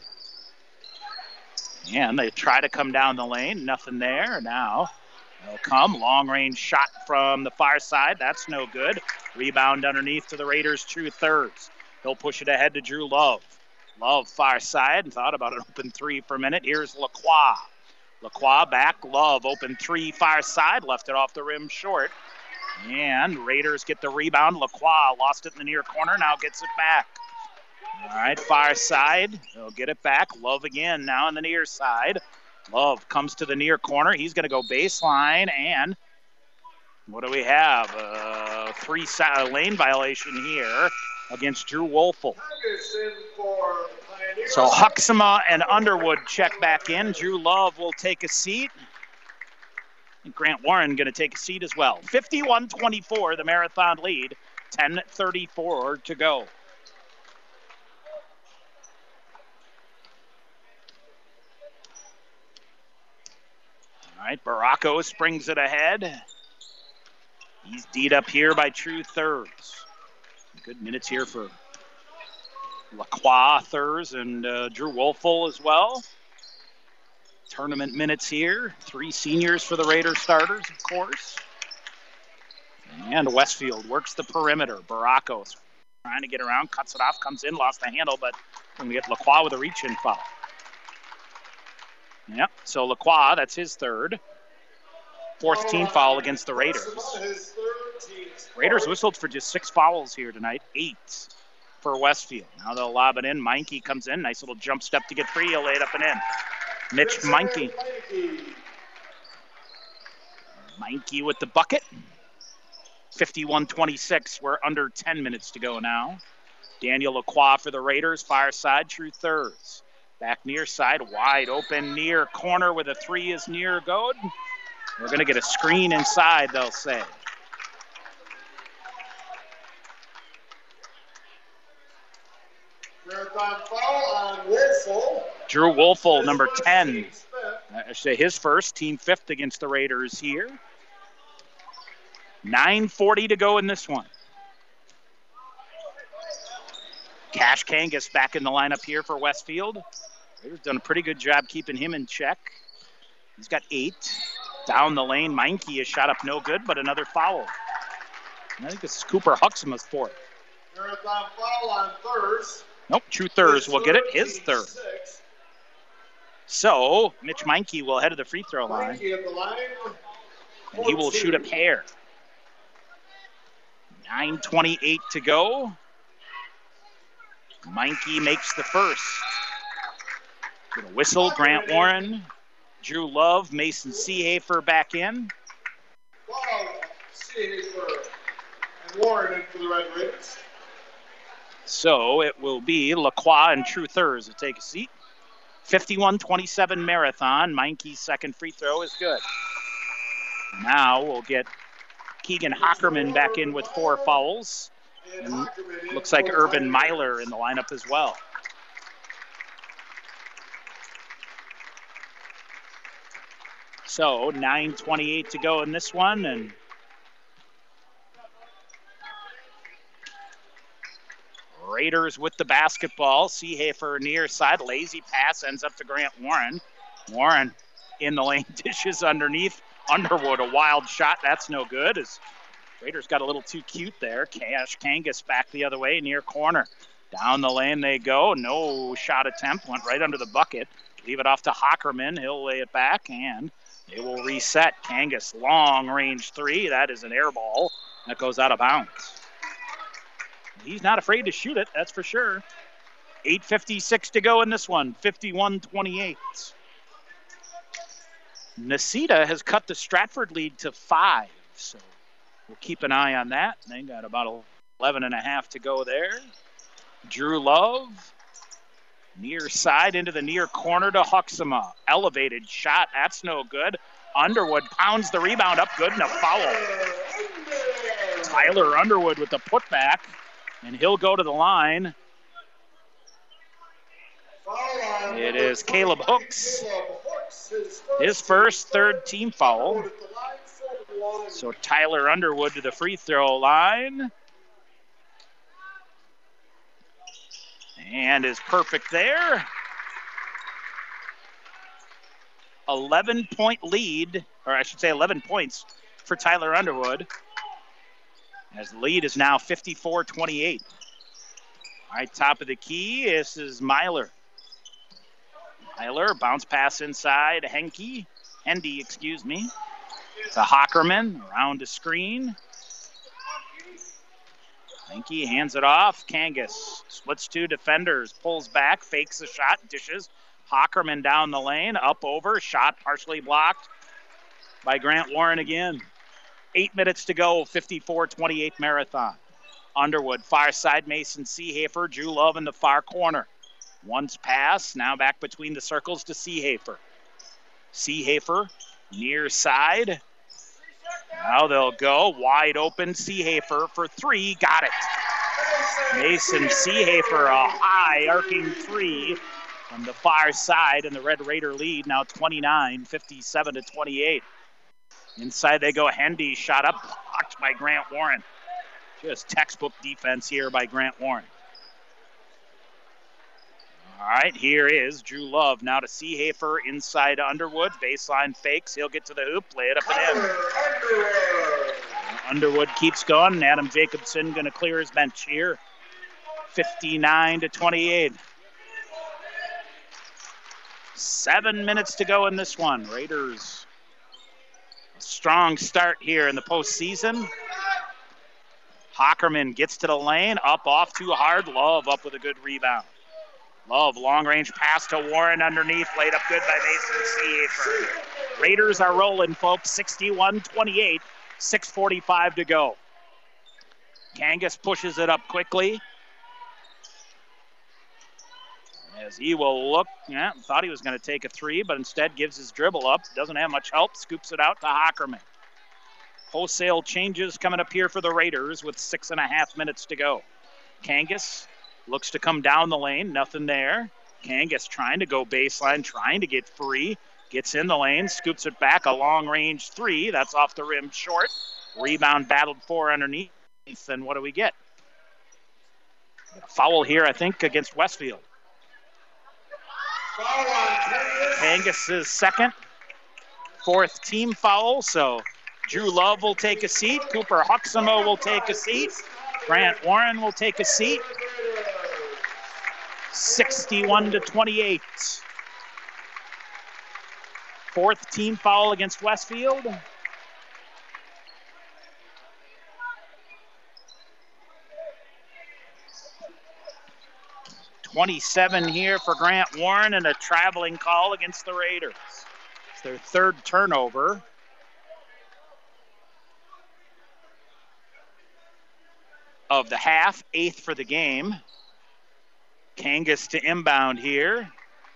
And they try to come down the lane. Nothing there. Now they'll come. Long-range shot from the far side. That's no good. Rebound underneath to the Raiders' True Thirds. He'll push it ahead to Drew Love. Love far side. And thought about an open three for a minute. Here's Lacroix. Lacroix back. Love open three far side. Left it off the rim short. And Raiders get the rebound. Lacroix lost it in the near corner. Now gets it back. All right, far side. They'll get it back. Love again now on the near side. Love comes to the near corner. He's going to go baseline. And what do we have? Uh, three uh, lane violation here against Drew Wolfel. So Huxama and Underwood check back in. Drew Love will take a seat. And Grant Warren going to take a seat as well. fifty-one twenty-four, the Marathon lead. ten thirty-four to go. All right, Baracco springs it ahead. He's D'd up here by True Thurs. Good minutes here for Lacroix, Thurs, and uh, Drew Wolfel as well. Tournament minutes here. Three seniors for the Raiders starters, of course. And Westfield works the perimeter. Baracos trying to get around, cuts it off, comes in, lost the handle, but we get Lacroix with a reach-in foul. Yep, so Lacroix, that's his third. Fourth team foul against the Raiders. Raiders whistled for just six fouls here tonight, eight for Westfield. Now they'll lob it in. Meinke comes in, nice little jump step to get free. He'll lay it up and in. Mitch Meinke. Meinke with the bucket. fifty-one twenty-six. We're under ten minutes to go now. Daniel Lacroix for the Raiders. Far side, True Thurs. Back near side, wide open near corner where the three is near good. We're going to get a screen inside, they'll say. Marathon foul on Wolfel. Drew Wolfel, number ten. I say his first, team fifth against the Raiders here. nine forty to go in this one. Cash Kangas back in the lineup here for Westfield. Raiders done a pretty good job keeping him in check. He's got eight. Down the lane, Meinke is shot up no good, but another foul. And I think this is Cooper Huxama's fourth. Marathon foul on Thurs. Nope, True Thurs will get it, his third. So, Mitch Meinke will head to the free throw line. And he will shoot a pair. nine twenty-eight to go. Meinke makes the first. Gonna whistle, Grant Warren. Drew Love, Mason Seehafer back in. Wow, Seehafer and Warren in for the Red Raiders. So it will be Lacroix and Truthers to take a seat. fifty-one twenty-seven Marathon. Meinke's second free throw is good. Now we'll get Keegan Hockerman back in with four fouls. And looks like Urban Myler in the lineup as well. So nine twenty-eight to go in this one, and Raiders with the basketball. Seehafer near side, lazy pass ends up to Grant Warren. Warren in the lane, dishes underneath. Underwood, a wild shot, that's no good. As Raiders got a little too cute there. Cash Kangas back the other way, near corner. Down the lane they go. No shot attempt, went right under the bucket. Leave it off to Hockerman. He'll lay it back, and they will reset. Kangas, long range three. That is an air ball that goes out of bounds. He's not afraid to shoot it, that's for sure. eight fifty-six to go in this one, fifty-one twenty-eight. Necedah has cut the Stratford lead to five, so we'll keep an eye on that. They got about eleven and a half to go there. Drew Love, near side into the near corner to Huxama. Elevated shot, that's no good. Underwood pounds the rebound up good and a foul. Tyler Underwood with the putback, and he'll go to the line. It is Caleb Hooks. His first third team foul. So Tyler Underwood to the free throw line. And is perfect there. eleven point lead, or I should say eleven points for Tyler Underwood. As the lead is now fifty-four twenty-eight. All right, top of the key, this is Myler. Myler, bounce pass inside, Henke, Hendy, excuse me. To Hockerman, around the screen. Henke hands it off, Kangas splits two defenders, pulls back, fakes a shot, dishes. Hockerman down the lane, up over, shot partially blocked by Grant Warren again. Eight minutes to go, fifty-four twenty-eight Marathon. Underwood, far side, Mason Seehafer, Drew Love in the far corner. Once pass, now back between the circles to Seehafer. Seehafer, near side. Now they'll go, wide open, Seehafer for three, got it. Mason Seehafer, a high arcing three from the far side, and the Red Raider lead now twenty-nine fifty-seven to twenty-eight. Inside they go, Hendy, shot up, blocked by Grant Warren. Just textbook defense here by Grant Warren. All right, here is Drew Love. Now to Seehafer, inside Underwood. Baseline fakes. He'll get to the hoop, lay it up and in. Underwood keeps going, and Adam Jacobson going to clear his bench here. fifty-nine to twenty-eight. Seven minutes to go in this one. Raiders, a strong start here in the postseason. Hockerman gets to the lane, up off too hard. Love up with a good rebound. Love, long-range pass to Warren underneath, laid up good by Mason Seehafer. Raiders are rolling, folks, sixty-one twenty-eight, six forty-five to go. Kangas pushes it up quickly. As he will look, yeah, thought he was going to take a three, but instead gives his dribble up. Doesn't have much help, scoops it out to Hockerman. Wholesale changes coming up here for the Raiders with six and a half minutes to go. Kangas looks to come down the lane, nothing there. Kangas trying to go baseline, trying to get free. Gets in the lane, scoops it back, a long-range three. That's off the rim short. Rebound battled for underneath, and what do we get? A foul here, I think, against Westfield. Kangas' second, fourth team foul, so Drew Love will take a seat. Cooper Huxamo will take a seat. Grant Warren will take a seat. sixty-one to twenty-eight. Fourth team foul against Westfield. twenty-seven here for Grant Warren, and a traveling call against the Raiders. It's their third turnover. Of the half, eighth for the game. Kangas to inbound here.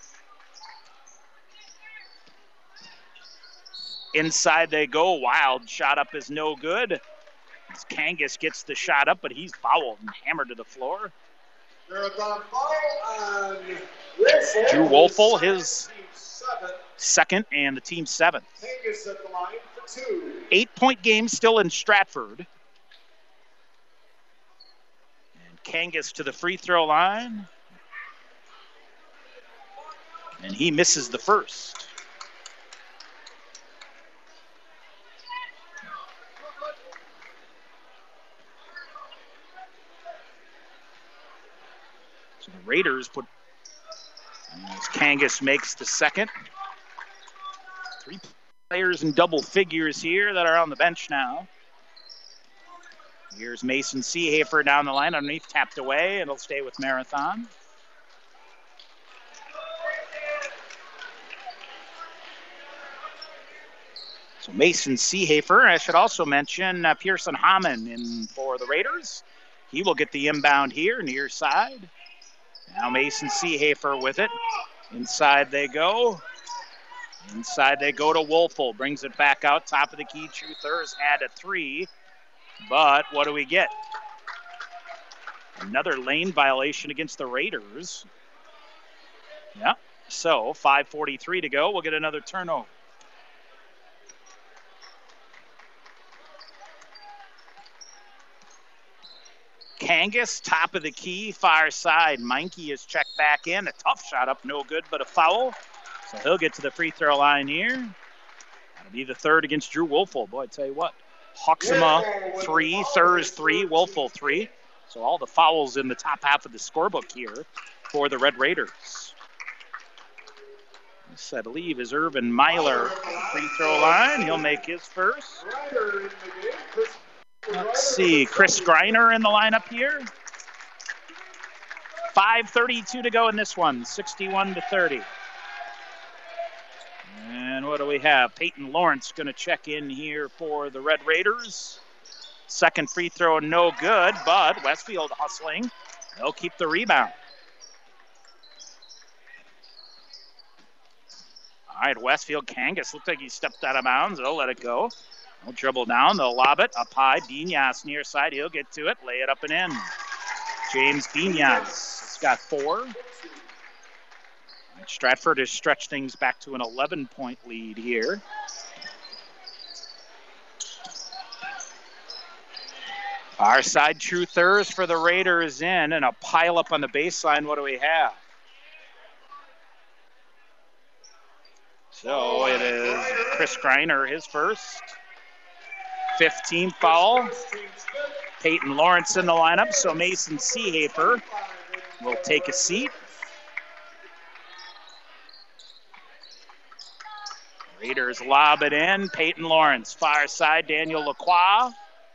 Inside they go. Wild shot up is no good. As Kangas gets the shot up, but he's fouled and hammered to the floor. Marathon foul on Drew Wolfel, his second and the team seventh. Kangas at the line for two. Eight-point game still in Stratford. And Kangas to the free throw line. And he misses the first. So the Raiders put, as Kangas makes the second. Three players in double figures here that are on the bench now. Here's Mason Seehafer down the line underneath, tapped away. It'll stay with Marathon. So Mason Seehafer, I should also mention uh, Pearson Hamann in for the Raiders. He will get the inbound here near side. Now Mason Seehafer with it. Inside they go. Inside they go to Wolfel. Brings it back out. Top of the key. Truthers had a three. But what do we get? Another lane violation against the Raiders. Yeah. So five forty-three to go. We'll get another turnover. Kangas, top of the key, far side. Meinke is checked back in. A tough shot up, no good, but a foul. So he'll get to the free throw line here. That'll be the third against Drew Wolfel. Boy, I tell you what. Huxema, three. Thurs, three. Wolfel, three. So all the fouls in the top half of the scorebook here for the Red Raiders. Set leave is Irvin Myler. Free throw line. He'll make his first. Let's see, Chris Greiner in the lineup here. five thirty-two to go in this one, sixty-one to thirty. And what do we have? Peyton Lawrence going to check in here for the Red Raiders. Second free throw, no good, but Westfield hustling. They'll keep the rebound. All right, Westfield. Kangas looks like he stepped out of bounds. They'll let it go. They'll dribble down. They'll lob it up high. Binas near side. He'll get to it. Lay it up and in. James Binas has got four. Stratford has stretched things back to an eleven-point lead here. Far side Truthers for the Raiders in, and a pile up on the baseline. What do we have? So it is Chris Greiner, his first. fifteenth foul. Peyton Lawrence in the lineup, so Mason Seehafer will take a seat. Raiders lob it in. Peyton Lawrence, far side, Daniel Lacroix.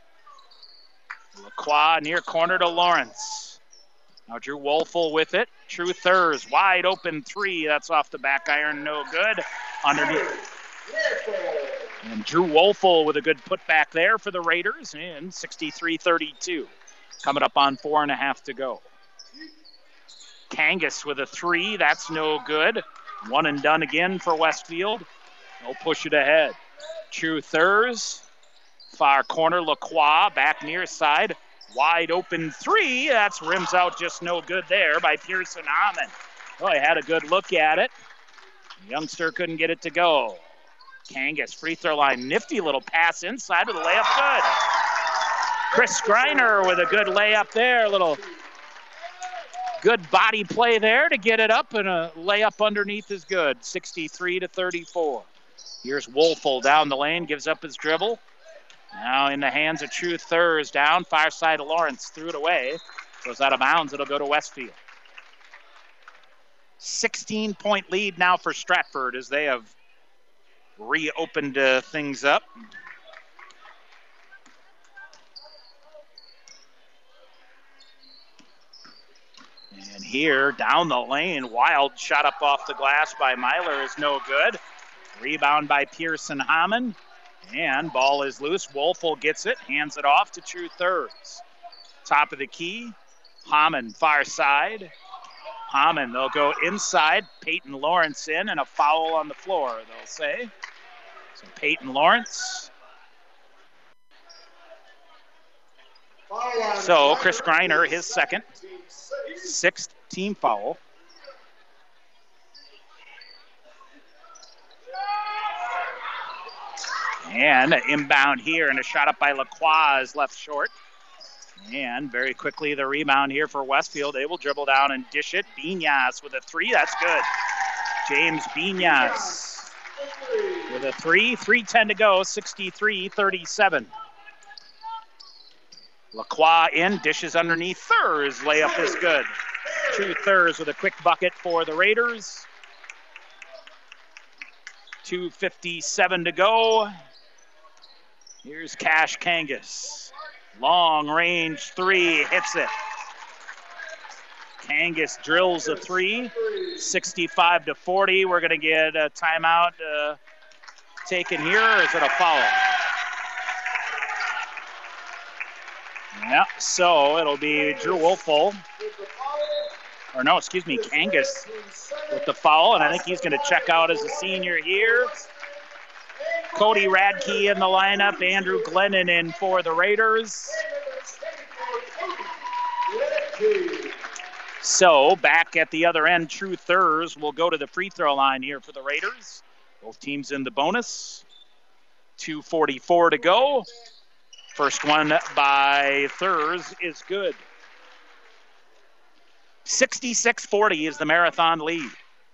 Lacroix near corner to Lawrence. Now Drew Wolfel with it. Truthers, wide open three. That's off the back iron, no good. Underneath. And Drew Wolfel with a good putback there for the Raiders in sixty-three thirty-two. Coming up on four and a half to go. Kangas with a three. That's no good. One and done again for Westfield. They'll push it ahead. Truthers. Far corner, Lacroix. Back near side. Wide open three. That's rims out, just no good there by Pearson Hamann. Oh, he had a good look at it. The youngster couldn't get it to go. Kangas, free throw line. Nifty little pass inside with a layup good. Chris Greiner with a good layup there. A little good body play there to get it up, and a layup underneath is good. sixty-three to thirty-four. Here's Wolfel down the lane, gives up his dribble. Now in the hands of Truthers, down far side of Lawrence, threw it away. Goes out of bounds, it'll go to Westfield. sixteen-point lead now for Stratford as they have reopened uh, things up. And here, down the lane, wild shot up off the glass by Myler is no good. Rebound by Pearson Hammond. And ball is loose. Wolfel gets it, hands it off to True Thurs. Top of the key. Hammond, far side. Hammond, they'll go inside. Peyton Lawrence in, and a foul on the floor, they'll say. So Peyton Lawrence. So Chris Greiner, his second. Sixth team foul. And an inbound here, and a shot up by Lacroix is left short. And very quickly the rebound here for Westfield. They will dribble down and dish it. Binas with a three. That's good. James Binas with a three. three ten to go. sixty-three thirty-seven. Lacroix in. Dishes underneath. Thurs. Layup is good. True Thurs with a quick bucket for the Raiders. two fifty-seven to go. Here's Cash Kangas. Long range three, hits it. Kangas drills a three, sixty-five to forty. We're going to get a timeout uh, taken here, or is it a foul? Yeah, so it'll be Drew Wolfel. Or no, excuse me, Kangas with the foul, and I think he's going to check out as a senior here. Cody Radke in the lineup, Andrew Glennon in for the Raiders. So back at the other end, True Thurs will go to the free throw line here for the Raiders. Both teams in the bonus. two forty-four to go. First one by Thurs is good. sixty-six forty is the Marathon lead.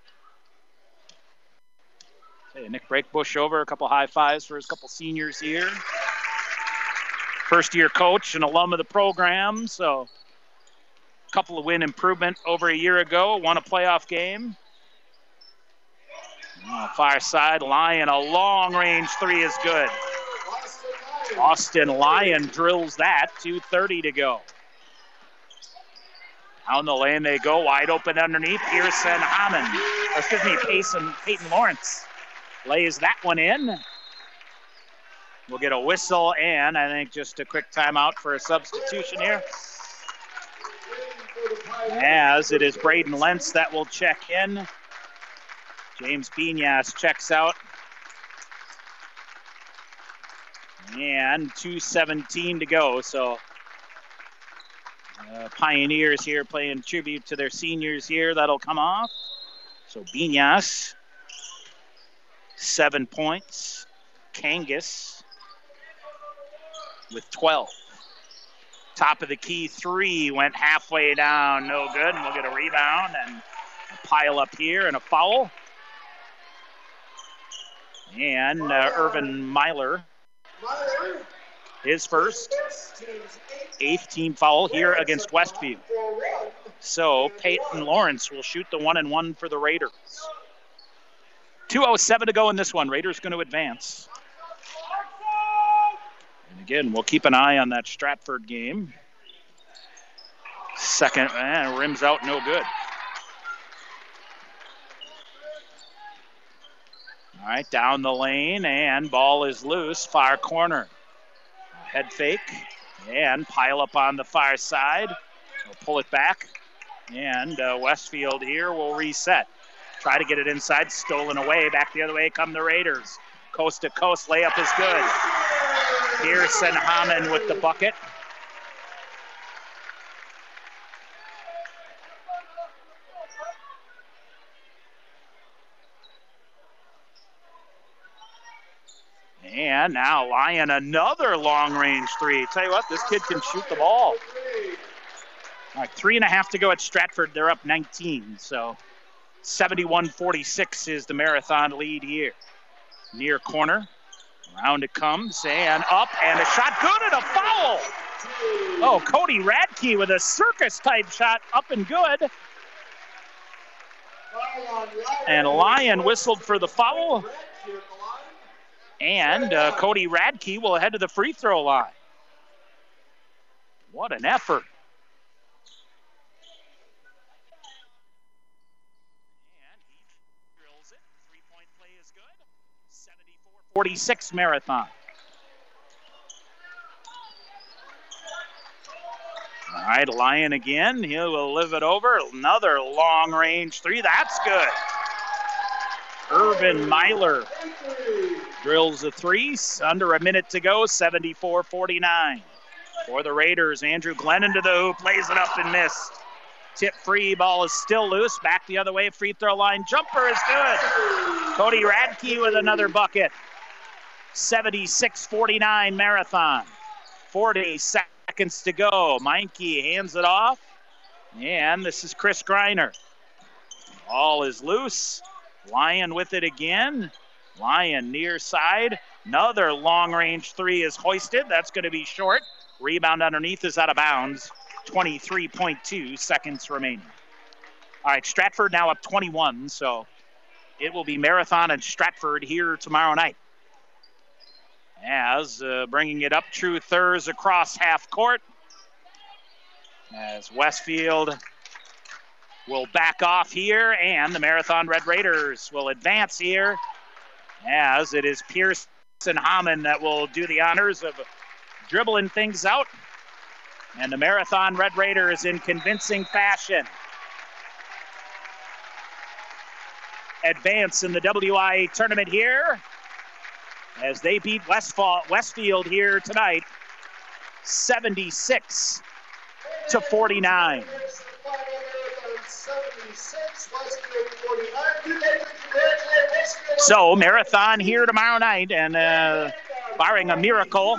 Hey, Nick Breakbush over, a couple high fives for his couple seniors here. First year coach and alum of the program, so a couple of win improvement over a year ago, won a playoff game. Oh, far side, Lyon, a long range three is good. Austin Lyon drills that, two thirty to go. Down the lane they go, wide open underneath, Pearson Hammond, or excuse me, Payson, Peyton Lawrence. Lays that one in. We'll get a whistle and I think just a quick timeout for a substitution here. As it is Braden Lentz that will check in. James Binas checks out. And two seventeen to go. So uh, Pioneers here playing tribute to their seniors here. That'll come off. So Binas. Seven points. Kangas with twelve. Top of the key three went halfway down. No good. And we'll get a rebound and a pile up here and a foul. And uh, Irvin Myler, his first. Eighth team foul here against Westfield. So Peyton Lawrence will shoot the one and one for the Raiders. two oh seven to go in this one. Raiders going to advance. And again, we'll keep an eye on that Stratford game. Second, eh, rims out, no good. All right, down the lane, and ball is loose, far corner. Head fake, and pile up on the far side. We'll pull it back, and uh, Westfield here will reset. Try to get it inside, stolen away. Back the other way come the Raiders. Coast to coast, layup is good. Pearson Hammond with the bucket. And now Lyon, another long-range three. Tell you what, this kid can shoot the ball. All right, three and a half to go at Stratford. They're up nineteen, so seventy-one forty-six is the Marathon lead here. Near corner. Around it comes, and up, and a shot good, and a foul. Oh, Cody Radke with a circus-type shot, up and good. And Lyon whistled for the foul. And uh, Cody Radke will head to the free throw line. What an effort. And he drills it. Three-point play is good. forty-six Marathon. All right, Lyon again. He will live it over. Another long-range three. That's good. Urban Myler drills a three. Under a minute to go, seventy-four forty-nine. For the Raiders, Andrew Glennon to the hoop. Lays it up and missed. Tip free. Ball is still loose. Back the other way. Free throw line. Jumper is good. Cody Radke with another bucket. seventy-six forty-nine Marathon. forty seconds to go. Meinke hands it off. And this is Chris Greiner. Ball is loose. Lyon with it again. Lyon near side. Another long-range three is hoisted. That's going to be short. Rebound underneath is out of bounds. twenty-three point two seconds remaining. All right, Stratford now up twenty-one, so it will be Marathon and Stratford here tomorrow night. As uh, bringing it up, True Thurs across half court. As Westfield will back off here, and the Marathon Red Raiders will advance here, as it is Pearson Hammond that will do the honors of dribbling things out. And the Marathon Red Raiders in convincing fashion advance in the W I A tournament here as they beat Westfall, Westfield here tonight, seventy-six to forty-nine. So Marathon here tomorrow night, and uh, barring a miracle,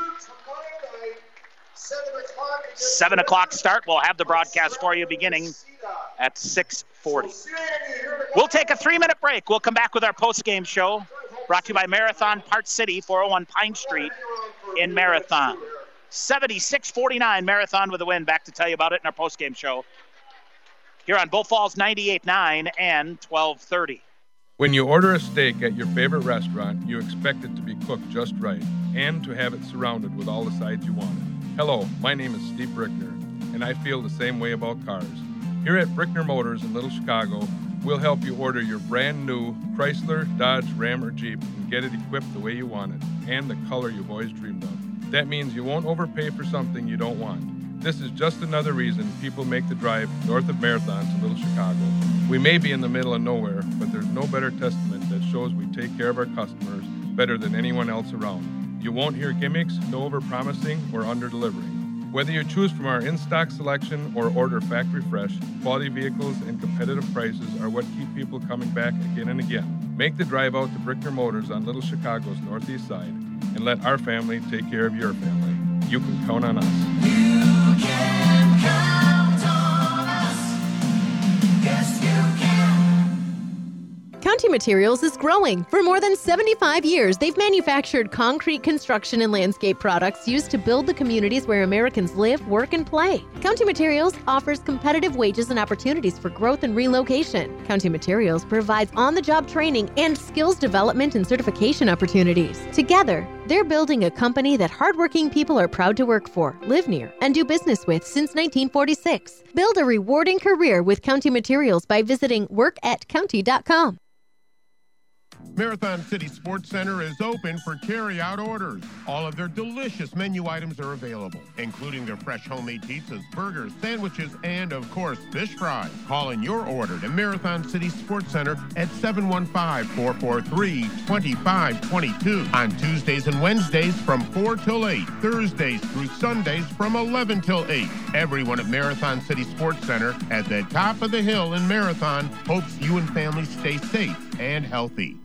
seven o'clock start. We'll have the broadcast for you beginning at six forty. We'll take a three-minute break. We'll come back with our post-game show, brought to you by Marathon Parts City, four oh one Pine Street in Marathon. seventy-six forty-nine, Marathon with a win. Back to tell you about it in our post-game show here on Bull Falls ninety-eight point nine and twelve thirty. When you order a steak at your favorite restaurant, you expect it to be cooked just right and to have it surrounded with all the sides you want. Hello, my name is Steve Brickner, and I feel the same way about cars. Here at Brickner Motors in Little Chicago, we'll help you order your brand new Chrysler, Dodge, Ram, or Jeep and get it equipped the way you want it and the color you've always dreamed of. That means you won't overpay for something you don't want. This is just another reason people make the drive north of Marathon to Little Chicago. We may be in the middle of nowhere, but there's no better testament that shows we take care of our customers better than anyone else around. You won't hear gimmicks, no over-promising or under-delivering. Whether you choose from our in-stock selection or order factory fresh, quality vehicles and competitive prices are what keep people coming back again and again. Make the drive out to Brickner Motors on Little Chicago's northeast side and let our family take care of your family. You can count on us. You can count on us. Yes, you can. County Materials is growing. For more than seventy-five years, they've manufactured concrete construction and landscape products used to build the communities where Americans live, work, and play. County Materials offers competitive wages and opportunities for growth and relocation. County Materials provides on-the-job training and skills development and certification opportunities. Together, they're building a company that hardworking people are proud to work for, live near, and do business with since nineteen forty-six. Build a rewarding career with County Materials by visiting work at county dot com. Marathon City Sports Center is open for carry-out orders. All of their delicious menu items are available, including their fresh homemade pizzas, burgers, sandwiches, and, of course, fish fries. Call in your order to Marathon City Sports Center at seven one five, four four three, two five two two on Tuesdays and Wednesdays from four till eight, Thursdays through Sundays from eleven till eight. Everyone at Marathon City Sports Center at the top of the hill in Marathon hopes you and family stay safe and healthy.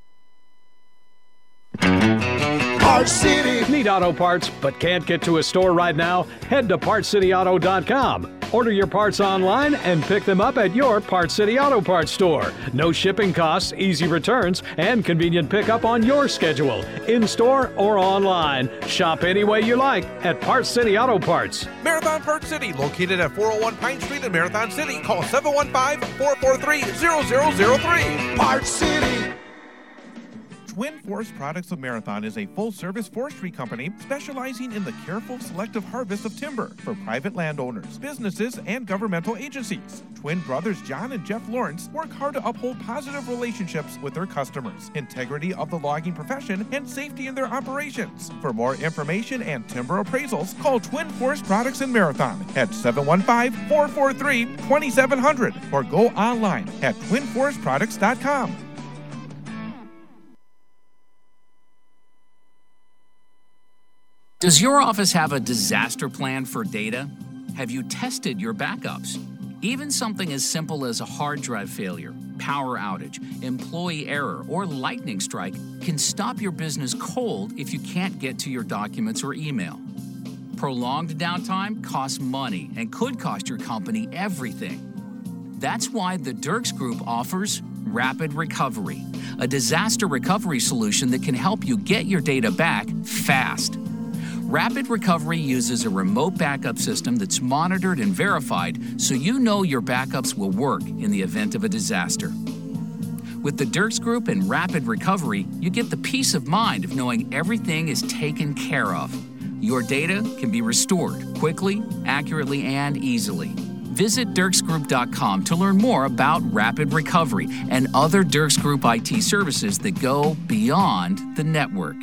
Parts City. Need auto parts but can't get to a store right now? Head to parts city auto dot com. Order your parts online and pick them up at your Parts City Auto Parts store. No shipping costs, easy returns, and convenient pickup on your schedule. In-store or online. Shop any way you like at Parts City Auto Parts. Marathon Parts City, located at four oh one Pine Street in Marathon City. Call seven one five, four four three, zero zero zero three. Parts City. Twin Forest Products of Marathon is a full-service forestry company specializing in the careful, selective harvest of timber for private landowners, businesses, and governmental agencies. Twin brothers John and Jeff Lawrence work hard to uphold positive relationships with their customers, integrity of the logging profession, and safety in their operations. For more information and timber appraisals, call Twin Forest Products in Marathon at seven one five, four four three, two seven zero zero or go online at twin forest products dot com. Does your office have a disaster plan for data? Have you tested your backups? Even something as simple as a hard drive failure, power outage, employee error, or lightning strike can stop your business cold if you can't get to your documents or email. Prolonged downtime costs money and could cost your company everything. That's why the Dirks Group offers Rapid Recovery, a disaster recovery solution that can help you get your data back fast. Rapid Recovery uses a remote backup system that's monitored and verified so you know your backups will work in the event of a disaster. With the Dirks Group and Rapid Recovery, you get the peace of mind of knowing everything is taken care of. Your data can be restored quickly, accurately, and easily. Visit dirks group dot com to learn more about Rapid Recovery and other Dirks Group I T services that go beyond the network.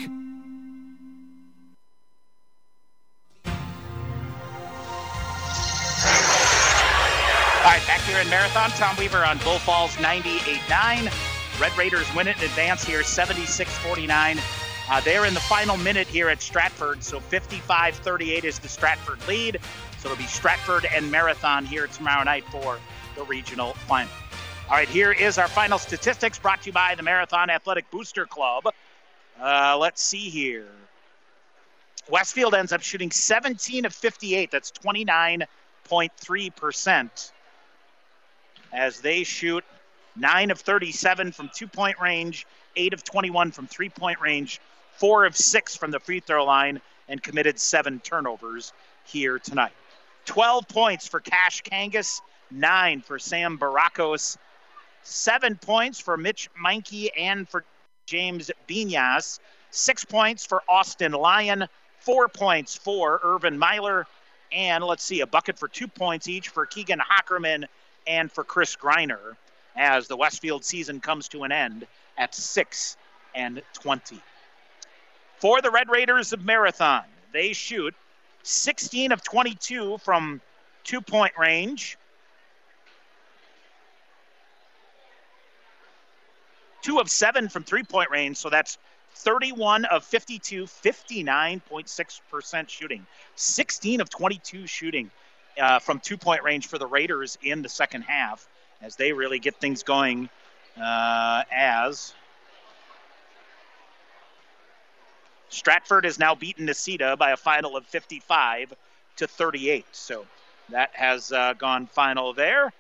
All right, back here in Marathon, Tom Weaver on Bull Falls ninety-eight nine. Red Raiders win it in advance here, seventy-six forty-nine. Uh, they're in the final minute here at Stratford, so fifty-five thirty-eight is the Stratford lead. So it'll be Stratford and Marathon here tomorrow night for the regional final. All right, here is our final statistics brought to you by the Marathon Athletic Booster Club. Uh, let's see here. Westfield ends up shooting seventeen of fifty-eight. That's twenty-nine point three percent. As they shoot nine of thirty-seven from two-point range, eight of twenty-one from three-point range, four of six from the free throw line, and committed seven turnovers here tonight. twelve points for Cash Kangas, nine for Sam Barakos, seven points for Mitch Meinke and for James Binas, six points for Austin Lyon, four points for Irvin Myler, and let's see, a bucket for two points each for Keegan Hockerman and for Chris Greiner, as the Westfield season comes to an end at six and twenty. For the Red Raiders of Marathon, they shoot sixteen of twenty-two from two-point range, two of seven from three-point range, so that's thirty-one of fifty-two, fifty-nine point six percent shooting. sixteen of twenty-two shooting uh, from two-point range for the Raiders in the second half, as they really get things going uh, as Stratford has now beaten Necedah by a final of fifty-five to thirty-eight. So that has uh, gone final there.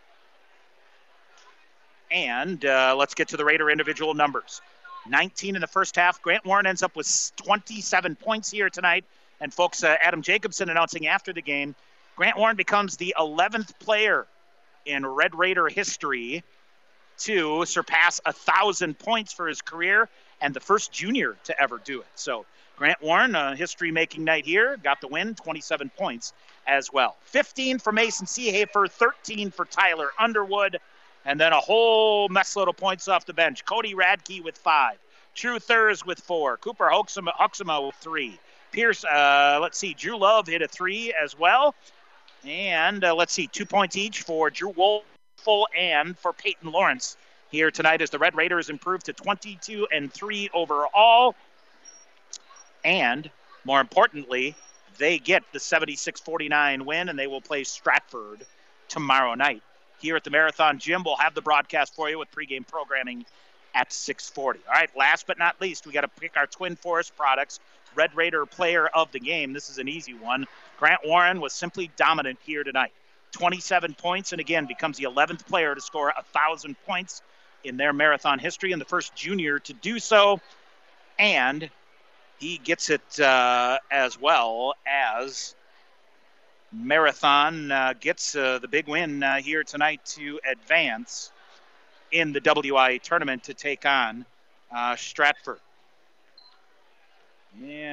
And uh, let's get to the Raider individual numbers. nineteen in the first half. Grant Warren ends up with twenty-seven points here tonight. And folks, uh, Adam Jacobson announcing after the game, Grant Warren becomes the eleventh player in Red Raider history to surpass one thousand points for his career and the first junior to ever do it. So Grant Warren, a history-making night here, got the win, twenty-seven points as well. fifteen for Mason Seehafer, thirteen for Tyler Underwood, and then a whole mess load of points off the bench. Cody Radke with five, True Thurs with four, Cooper Huxama, Huxama with three, Pierce, uh, let's see, Drew Love hit a three as well, and uh, let's see, two points each for Drew Wolfel and for Peyton Lawrence here tonight as the Red Raiders improve to twenty-two and three overall. And more importantly, they get the seventy-six forty-nine win, and they will play Stratford tomorrow night. Here at the Marathon Gym, we'll have the broadcast for you with pregame programming at six forty. All right, last but not least, we got to pick our Twin Forest Products Red Raider player of the game. This is an easy one. Grant Warren was simply dominant here tonight. twenty-seven points, and again, becomes the eleventh player to score one thousand points in their marathon history and the first junior to do so. And he gets it uh, as well as Marathon uh, gets uh, the big win uh, here tonight to advance in the W I A tournament to take on uh, Stratford.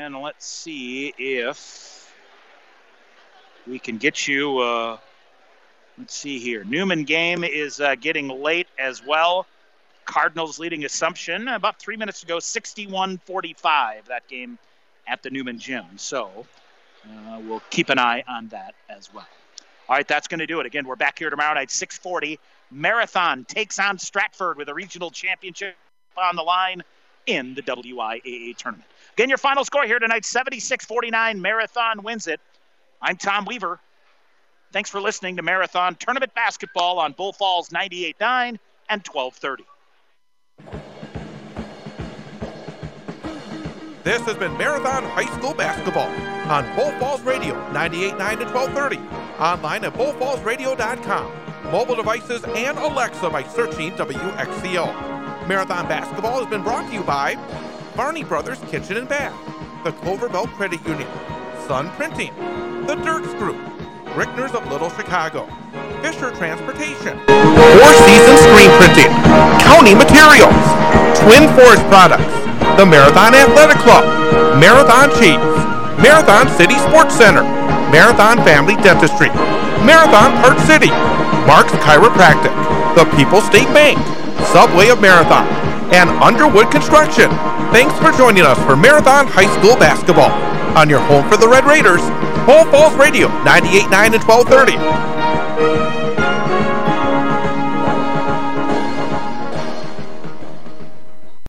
And let's see if we can get you, uh, let's see here. Newman game is uh, getting late as well. Cardinals leading Assumption about three minutes ago, sixty-one forty-five, that game at the Newman Gym. So uh, we'll keep an eye on that as well. All right, that's going to do it. Again, we're back here tomorrow night, six forty. Marathon takes on Stratford with a regional championship on the line in the W I A A tournament. Again, your final score here tonight, seventy-six forty-nine. Marathon wins it. I'm Tom Weaver. Thanks for listening to Marathon Tournament Basketball on Bull Falls ninety-eight point nine and twelve thirty. This has been Marathon High School Basketball on Bull Falls Radio ninety-eight point nine to twelve thirty. Online at bull falls radio dot com. Mobile devices and Alexa by searching W X C O. Marathon Basketball has been brought to you by Barney Brothers Kitchen and Bath, the Clover Belt Credit Union, Sun Printing, the Dirks Group, Rickner's of Little Chicago, Fisher Transportation, Four Seasons Screen Printing, County Materials, Twin Forest Products, the Marathon Athletic Club, Marathon Cheese, Marathon City Sports Center, Marathon Family Dentistry, Marathon Park City, Mark's Chiropractic, the People's State Bank, Subway of Marathon, and Underwood Construction. Thanks for joining us for Marathon High School Basketball on your home for the Red Raiders, Bull Falls Radio ninety-eight point nine and twelve thirty.